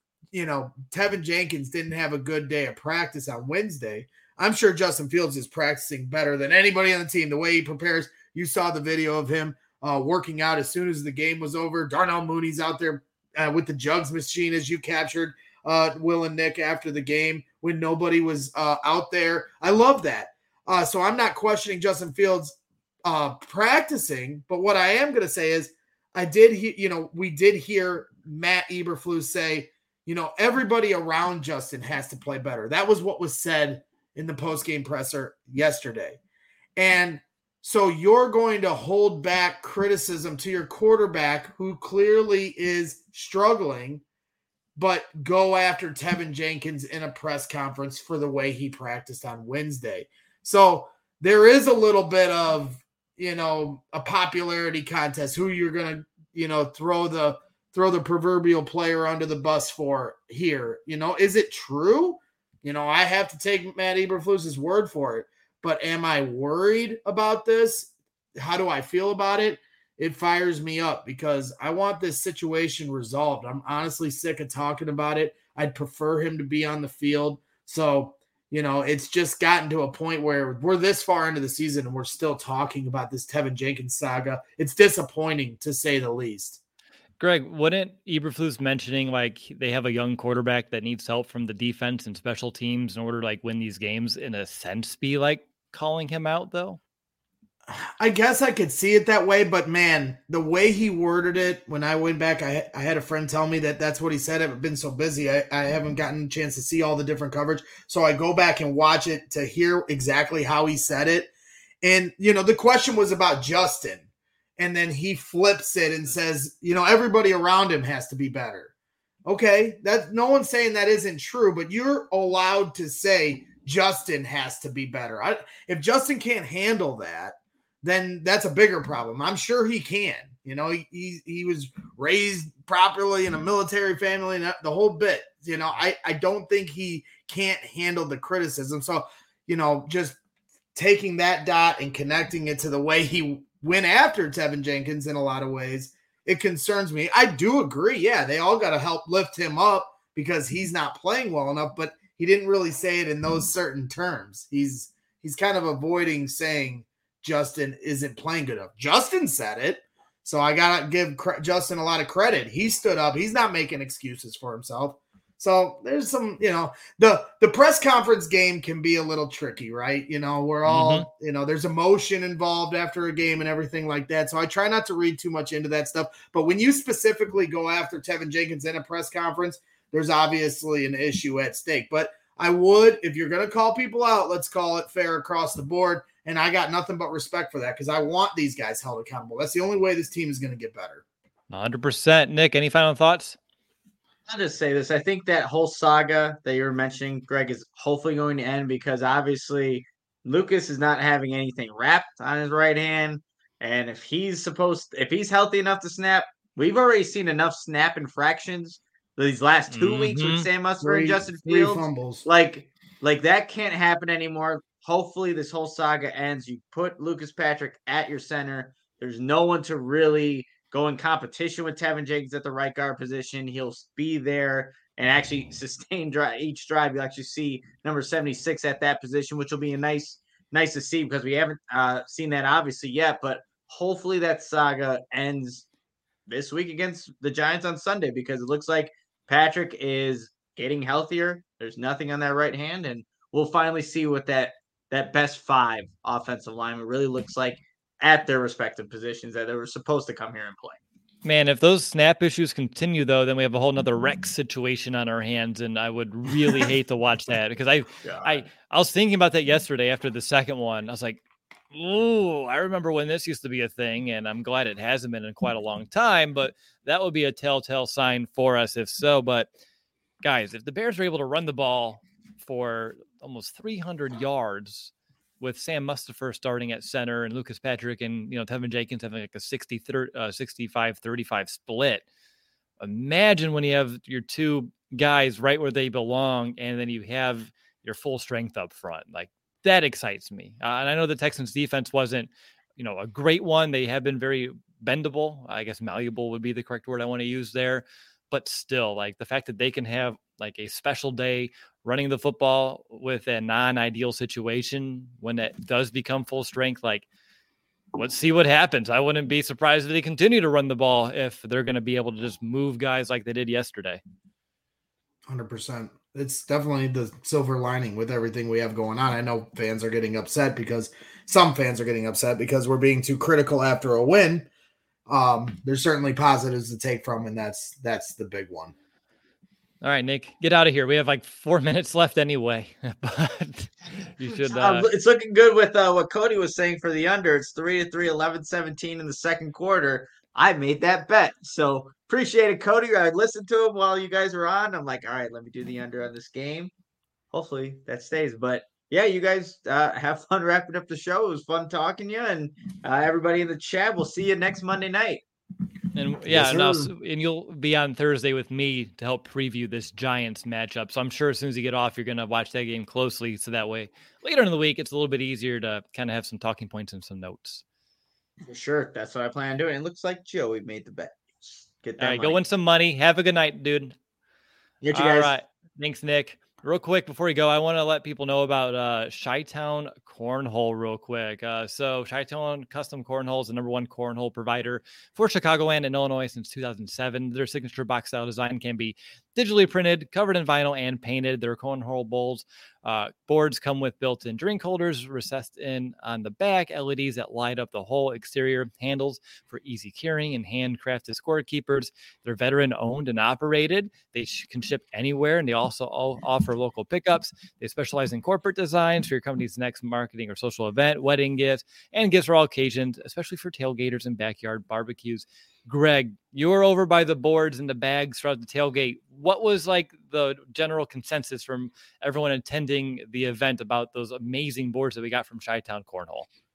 Tevin Jenkins didn't have a good day of practice on Wednesday, I'm sure Justin Fields is practicing better than anybody on the team. The way he prepares, you saw the video of him working out as soon as the game was over. Darnell Mooney's out there with the jugs machine, as you captured Will and Nick after the game when nobody was out there. I love that. So I'm not questioning Justin Fields practicing, but what I am going to say is we did hear Matt Eberflus say, everybody around Justin has to play better. That was what was said in the post-game presser yesterday. And so you're going to hold back criticism to your quarterback who clearly is struggling, but go after Tevin Jenkins in a press conference for the way he practiced on Wednesday. So there is a little bit of, a popularity contest, who you're going to, throw the proverbial player under the bus for here. Is it true? I have to take Matt Eberflus's word for it, but am I worried about this? How do I feel about it? It fires me up because I want this situation resolved. I'm honestly sick of talking about it. I'd prefer him to be on the field. So, it's just gotten to a point where we're this far into the season and we're still talking about this Tevin Jenkins saga. It's disappointing, to say the least. Greg, wouldn't Eberflus mentioning like they have a young quarterback that needs help from the defense and special teams in order to like win these games in a sense be like calling him out though? I guess I could see it that way, but man, the way he worded it, when I went back, I had a friend tell me that that's what he said. I've been so busy. I haven't gotten a chance to see all the different coverage. So I go back and watch it to hear exactly how he said it. And, the question was about Justin. And then he flips it and says, everybody around him has to be better. Okay, no one's saying that isn't true, but you're allowed to say Justin has to be better. If Justin can't handle that, then that's a bigger problem. I'm sure he can. You know, he was raised properly in a military family and the whole bit. You know, I don't think he can't handle the criticism. So, you know, just taking that dot and connecting it to the way he went after Tevin Jenkins in a lot of ways, it concerns me. I do agree. Yeah, they all got to help lift him up because he's not playing well enough, but he didn't really say it in those certain terms. He's kind of avoiding saying Justin isn't playing good enough. Justin said it. So I got to give Justin a lot of credit. He stood up. He's not making excuses for himself. So there's some, you know, the press conference game can be a little tricky, right? You know, we're all, you know, there's emotion involved after a game and everything like that. So I try not to read too much into that stuff. But when you specifically go after Tevin Jenkins in a press conference, there's obviously an issue at stake. But I would, if you're going to call people out, let's call it fair across the board. And I got nothing but respect for that because I want these guys held accountable. That's the only way this team is going to get better. 100%. Nick, any final thoughts? I'll just say this. I think that whole saga that you were mentioning, Greg, is hopefully going to end because obviously Lucas is not having anything wrapped on his right hand. And if he's healthy enough to snap, we've already seen enough snap infractions these last 2 weeks with Sam Mustipher and Justin Fields. Fumbles. Like that can't happen anymore. Hopefully this whole saga ends. You put Lucas Patrick at your center. There's no one to really go in competition with Tevin Jenkins at the right guard position. He'll be there and actually sustain each drive. You'll actually see number 76 at that position, which will be nice to see because we haven't seen that obviously yet. But hopefully that saga ends this week against the Giants on Sunday because it looks like Patrick is getting healthier. There's nothing on that right hand, and we'll finally see what that best 5 offensive lineman really looks like at their respective positions that they were supposed to come here and play. Man, if those snap issues continue, though, then we have a whole nother Rex situation on our hands, and I would really hate to watch that because I was thinking about that yesterday after the second one. I was like, ooh, I remember when this used to be a thing, and I'm glad it hasn't been in quite a long time, but that would be a telltale sign for us if so. But, guys, if the Bears are able to run the ball for almost 300 yards with Sam Mustipher starting at center and Lucas Patrick and, you know, Tevin Jenkins having like a 65-35 split. Imagine when you have your two guys right where they belong and then you have your full strength up front. Like, that excites me. And I know the Texans defense wasn't, you know, a great one. They have been very bendable. I guess malleable would be the correct word I want to use there. But still, like, the fact that they can have like a special day running the football with a non-ideal situation when it does become full strength, like, let's see what happens. I wouldn't be surprised if they continue to run the ball if they're going to be able to just move guys like they did yesterday. 100%. It's definitely the silver lining with everything we have going on. I know fans are getting upset because we're being too critical after a win. There's certainly positives to take from, and that's the big one. All right, Nick, get out of here. We have like 4 minutes left anyway, but you should. It's looking good with what Cody was saying for the under. It's 3-3, 11-17 in the second quarter. I made that bet, so appreciate it, Cody. I listened to him while you guys were on. I'm like, all right, let me do the under on this game. Hopefully that stays. But yeah, you guys have fun wrapping up the show. It was fun talking to you, and everybody in the chat. We'll see you next Monday night. And yeah, yes, and you'll be on Thursday with me to help preview this Giants matchup. So I'm sure as soon as you get off, you're going to watch that game closely. So that way, later in the week, it's a little bit easier to kind of have some talking points and some notes. For sure. That's what I plan on doing. It looks like Joey made the bet. Get that. All right, go win some money. Have a good night, dude. Get you guys. All right. Thanks, Nick. Real quick before we go, I want to let people know about Chi-Town Cornhole real quick. So Chi-Town Custom Cornhole is the #1 cornhole provider for Chicagoland and Illinois since 2007. Their signature box style design can be digitally printed, covered in vinyl, and painted. Their cornhole bowls boards come with built-in drink holders recessed in on the back, LEDs that light up the whole exterior, handles for easy carrying, and handcrafted scorekeepers. They're veteran-owned and operated. They can ship anywhere, and they also offer local pickups. They specialize in corporate designs for your company's next marketing or social event, wedding gifts, and gifts for all occasions, especially for tailgaters and backyard barbecues. Greg, you were over by the boards and the bags throughout the tailgate. What was like the general consensus from everyone attending the event about those amazing boards that we got from Chi-Town Cornhole?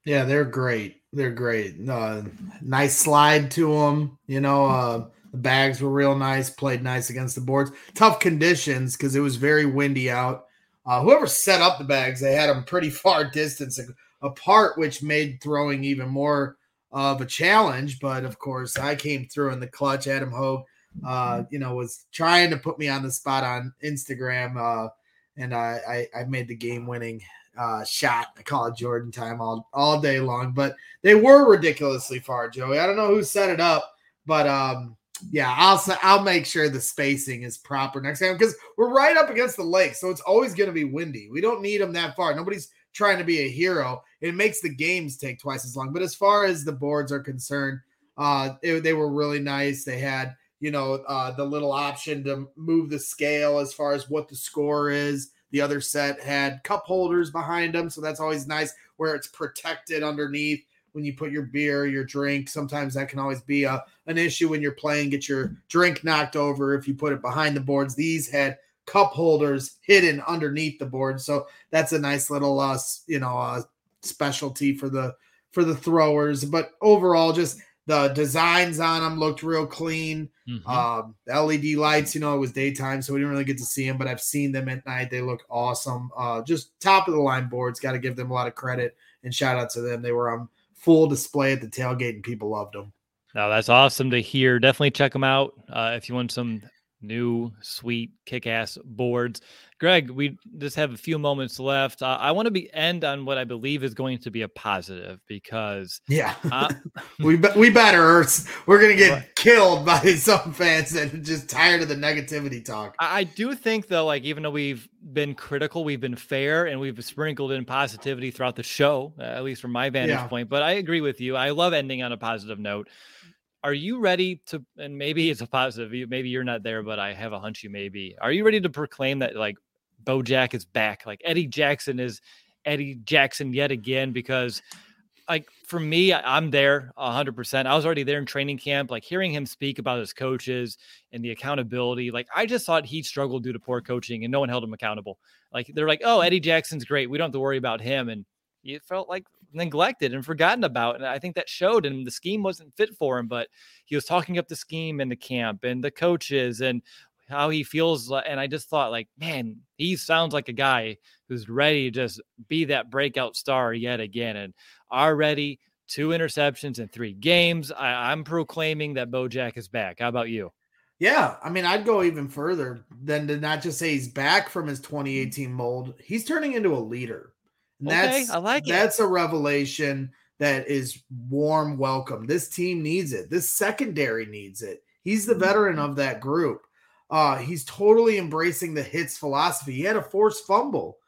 Yeah, they're great. They're great. Nice slide to them. The bags were real nice. Played nice against the boards. Tough conditions because it was very windy out. Whoever set up the bags, they had them pretty far distance apart, which made throwing even more of a challenge. But of course, I came through in the clutch. Adam Hogue, was trying to put me on the spot on Instagram, and I made the game-winning shot. I call it Jordan time all day long, but they were ridiculously far, Joey. I don't know who set it up, but I'll make sure the spacing is proper next time because we're right up against the lake, so it's always going to be windy. We don't need them that far. Nobody's trying to be a hero. It makes the games take twice as long. But as far as the boards are concerned, they were really nice. They had the little option to move the scale as far as what the score is. The other set had cup holders behind them, so that's always nice where it's protected underneath when you put your beer, your drink. Sometimes that can always be an issue when you're playing, get your drink knocked over if you put it behind the boards. These had cup holders hidden underneath the board, so that's a nice little specialty for the throwers. But overall, just the designs on them looked real clean. The LED lights, it was daytime, so we didn't really get to see them, but I've seen them at night. They look awesome. Just top of the line boards. Got to give them a lot of credit and shout out to them. They were on full display at the tailgate and people loved them. No, that's awesome to hear. Definitely check them out if you want some new, sweet, kick-ass boards. Greg, we just have a few moments left. I want to end on what I believe is going to be a positive because we better. We're going to get killed by some fans that are just tired of the negativity talk. I do think, though, even though we've been critical, we've been fair, and we've sprinkled in positivity throughout the show, at least from my vantage point. But I agree with you. I love ending on a positive note. Are you ready to, and maybe it's a positive, maybe you're not there, but I have a hunch you may be. Are you ready to proclaim that Bojack is back? Eddie Jackson is Eddie Jackson yet again? Because for me, I'm there 100%. I was already there in training camp, hearing him speak about his coaches and the accountability. I just thought he struggled due to poor coaching and no one held him accountable. They're oh, Eddie Jackson's great. We don't have to worry about him. And it felt neglected and forgotten about. And I think that showed, and the scheme wasn't fit for him, but he was talking up the scheme in the camp and the coaches and how he feels. And I just thought man, he sounds like a guy who's ready to just be that breakout star yet again. And already 2 interceptions in 3 games. I'm proclaiming that Bojack is back. How about you? Yeah. I mean, I'd go even further than to not just say he's back from his 2018 mold. He's turning into a leader. And I like it. That's a revelation that is warm welcome. This team needs it. This secondary needs it. He's the veteran of that group. He's totally embracing the hits philosophy. He had a forced fumble.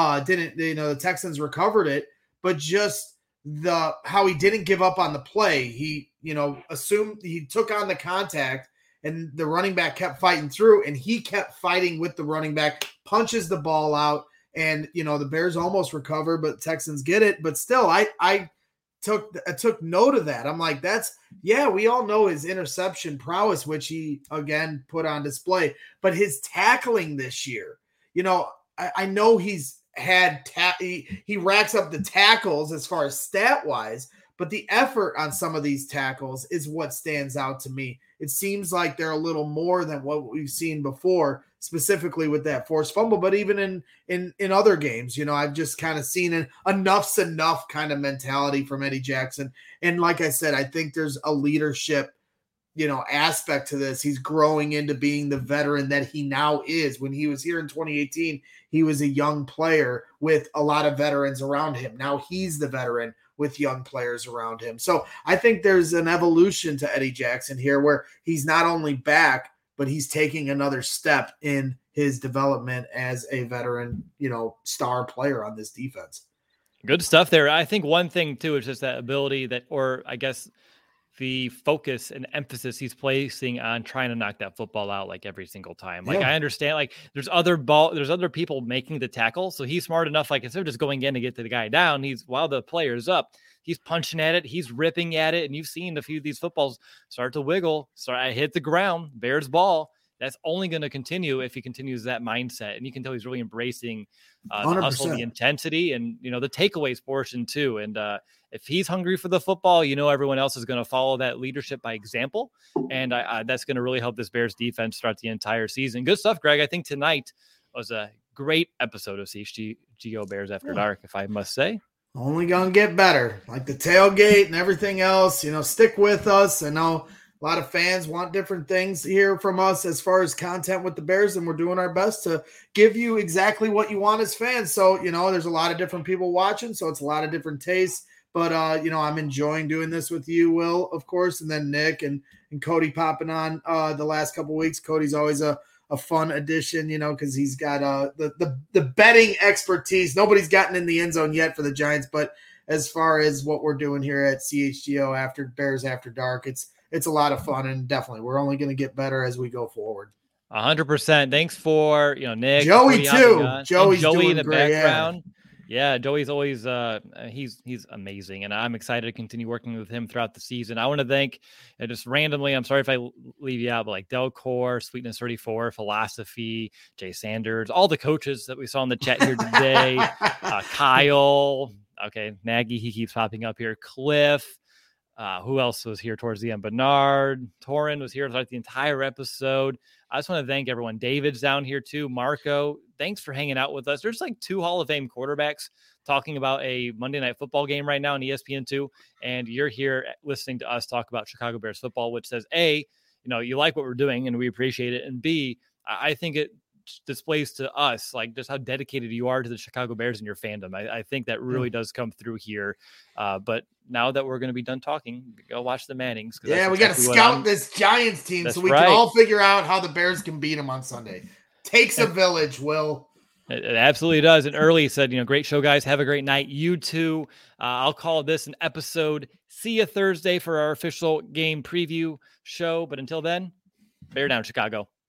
The Texans recovered it, but just how he didn't give up on the play. He, assumed he took on the contact and the running back kept fighting through and he kept fighting with the running back, punches the ball out. And, the Bears almost recover, but Texans get it. But still, I took note of that. I'm like, we all know his interception prowess, which he, again, put on display. But his tackling this year, I know he's had he racks up the tackles as far as stat-wise, but the effort on some of these tackles is what stands out to me. It seems like they're a little more than what we've seen before, specifically with that forced fumble, but even in other games, I've just kind of seen an enough's enough kind of mentality from Eddie Jackson. And like I said, I think there's a leadership, aspect to this. He's growing into being the veteran that he now is. When he was here in 2018, he was a young player with a lot of veterans around him. Now he's the veteran with young players around him. So I think there's an evolution to Eddie Jackson here where he's not only back, but he's taking another step in his development as a veteran, star player on this defense. Good stuff there. I think one thing too is just that ability or I guess the focus and emphasis he's placing on trying to knock that football out every single time. I understand, there's other people making the tackle. So he's smart enough, instead of just going in to get the guy down, while the player's up, he's punching at it, he's ripping at it. And you've seen a few of these footballs start to wiggle, hit the ground, Bears ball. that's only going to continue if he continues that mindset. And you can tell he's really embracing the hustle, the intensity, and, you know, the takeaways portion too. And if he's hungry for the football, you know, everyone else is going to follow that leadership by example. And that's going to really help this Bears defense throughout the entire season. Good stuff, Greg. I think tonight was a great episode of CHGO Bears After Dark, if I must say. Only going to get better, like the tailgate and everything else. You know, stick with us. I know a lot of fans want different things here from us as far as content with the Bears, and we're doing our best to give you exactly what you want as fans. So, you know, there's a lot of different people watching, so it's a lot of different tastes. But, you know, I'm enjoying doing this with you, Will, of course, and then Nick and Cody popping on the last couple of weeks. Cody's always a fun addition, you know, because he's got the betting expertise. Nobody's gotten in the end zone yet for the Giants, but as far as what we're doing here at CHGO after Bears After Dark, it's a lot of fun, and definitely we're only going to get better as we go forward. 100%. Thanks for, you know, Nick, Joey too. Joey in the great, background. Yeah, Joey's always he's amazing, and I'm excited to continue working with him throughout the season. I want to thank just randomly, I'm sorry if I leave you out, but like Delcor, Sweetness 34, Philosophy, Jay Sanders, all the coaches that we saw in the chat here today, Kyle, okay, Nagy, he keeps popping up here, Cliff. Who else was here towards the end? Bernard, Torin was here throughout the entire episode. I just want to thank everyone. David's down here too. Marco, thanks for hanging out with us. There's like 2 Hall of Fame quarterbacks talking about a Monday Night Football game right now on ESPN2, and you're here listening to us talk about Chicago Bears football, which says, A, you know, you like what we're doing and we appreciate it, and B, I think it displays to us like just how dedicated you are to the Chicago Bears and your fandom. I think that really does come through here. But now that we're going to be done talking, go watch the Mannings. Yeah, we got to scout this Giants team so we can all figure out how the Bears can beat them on Sunday. Takes a village, Will. It absolutely does. And Early said, you know, great show, guys. Have a great night. You too. I'll call this an episode. See you Thursday for our official game preview show. But until then, bear down, Chicago.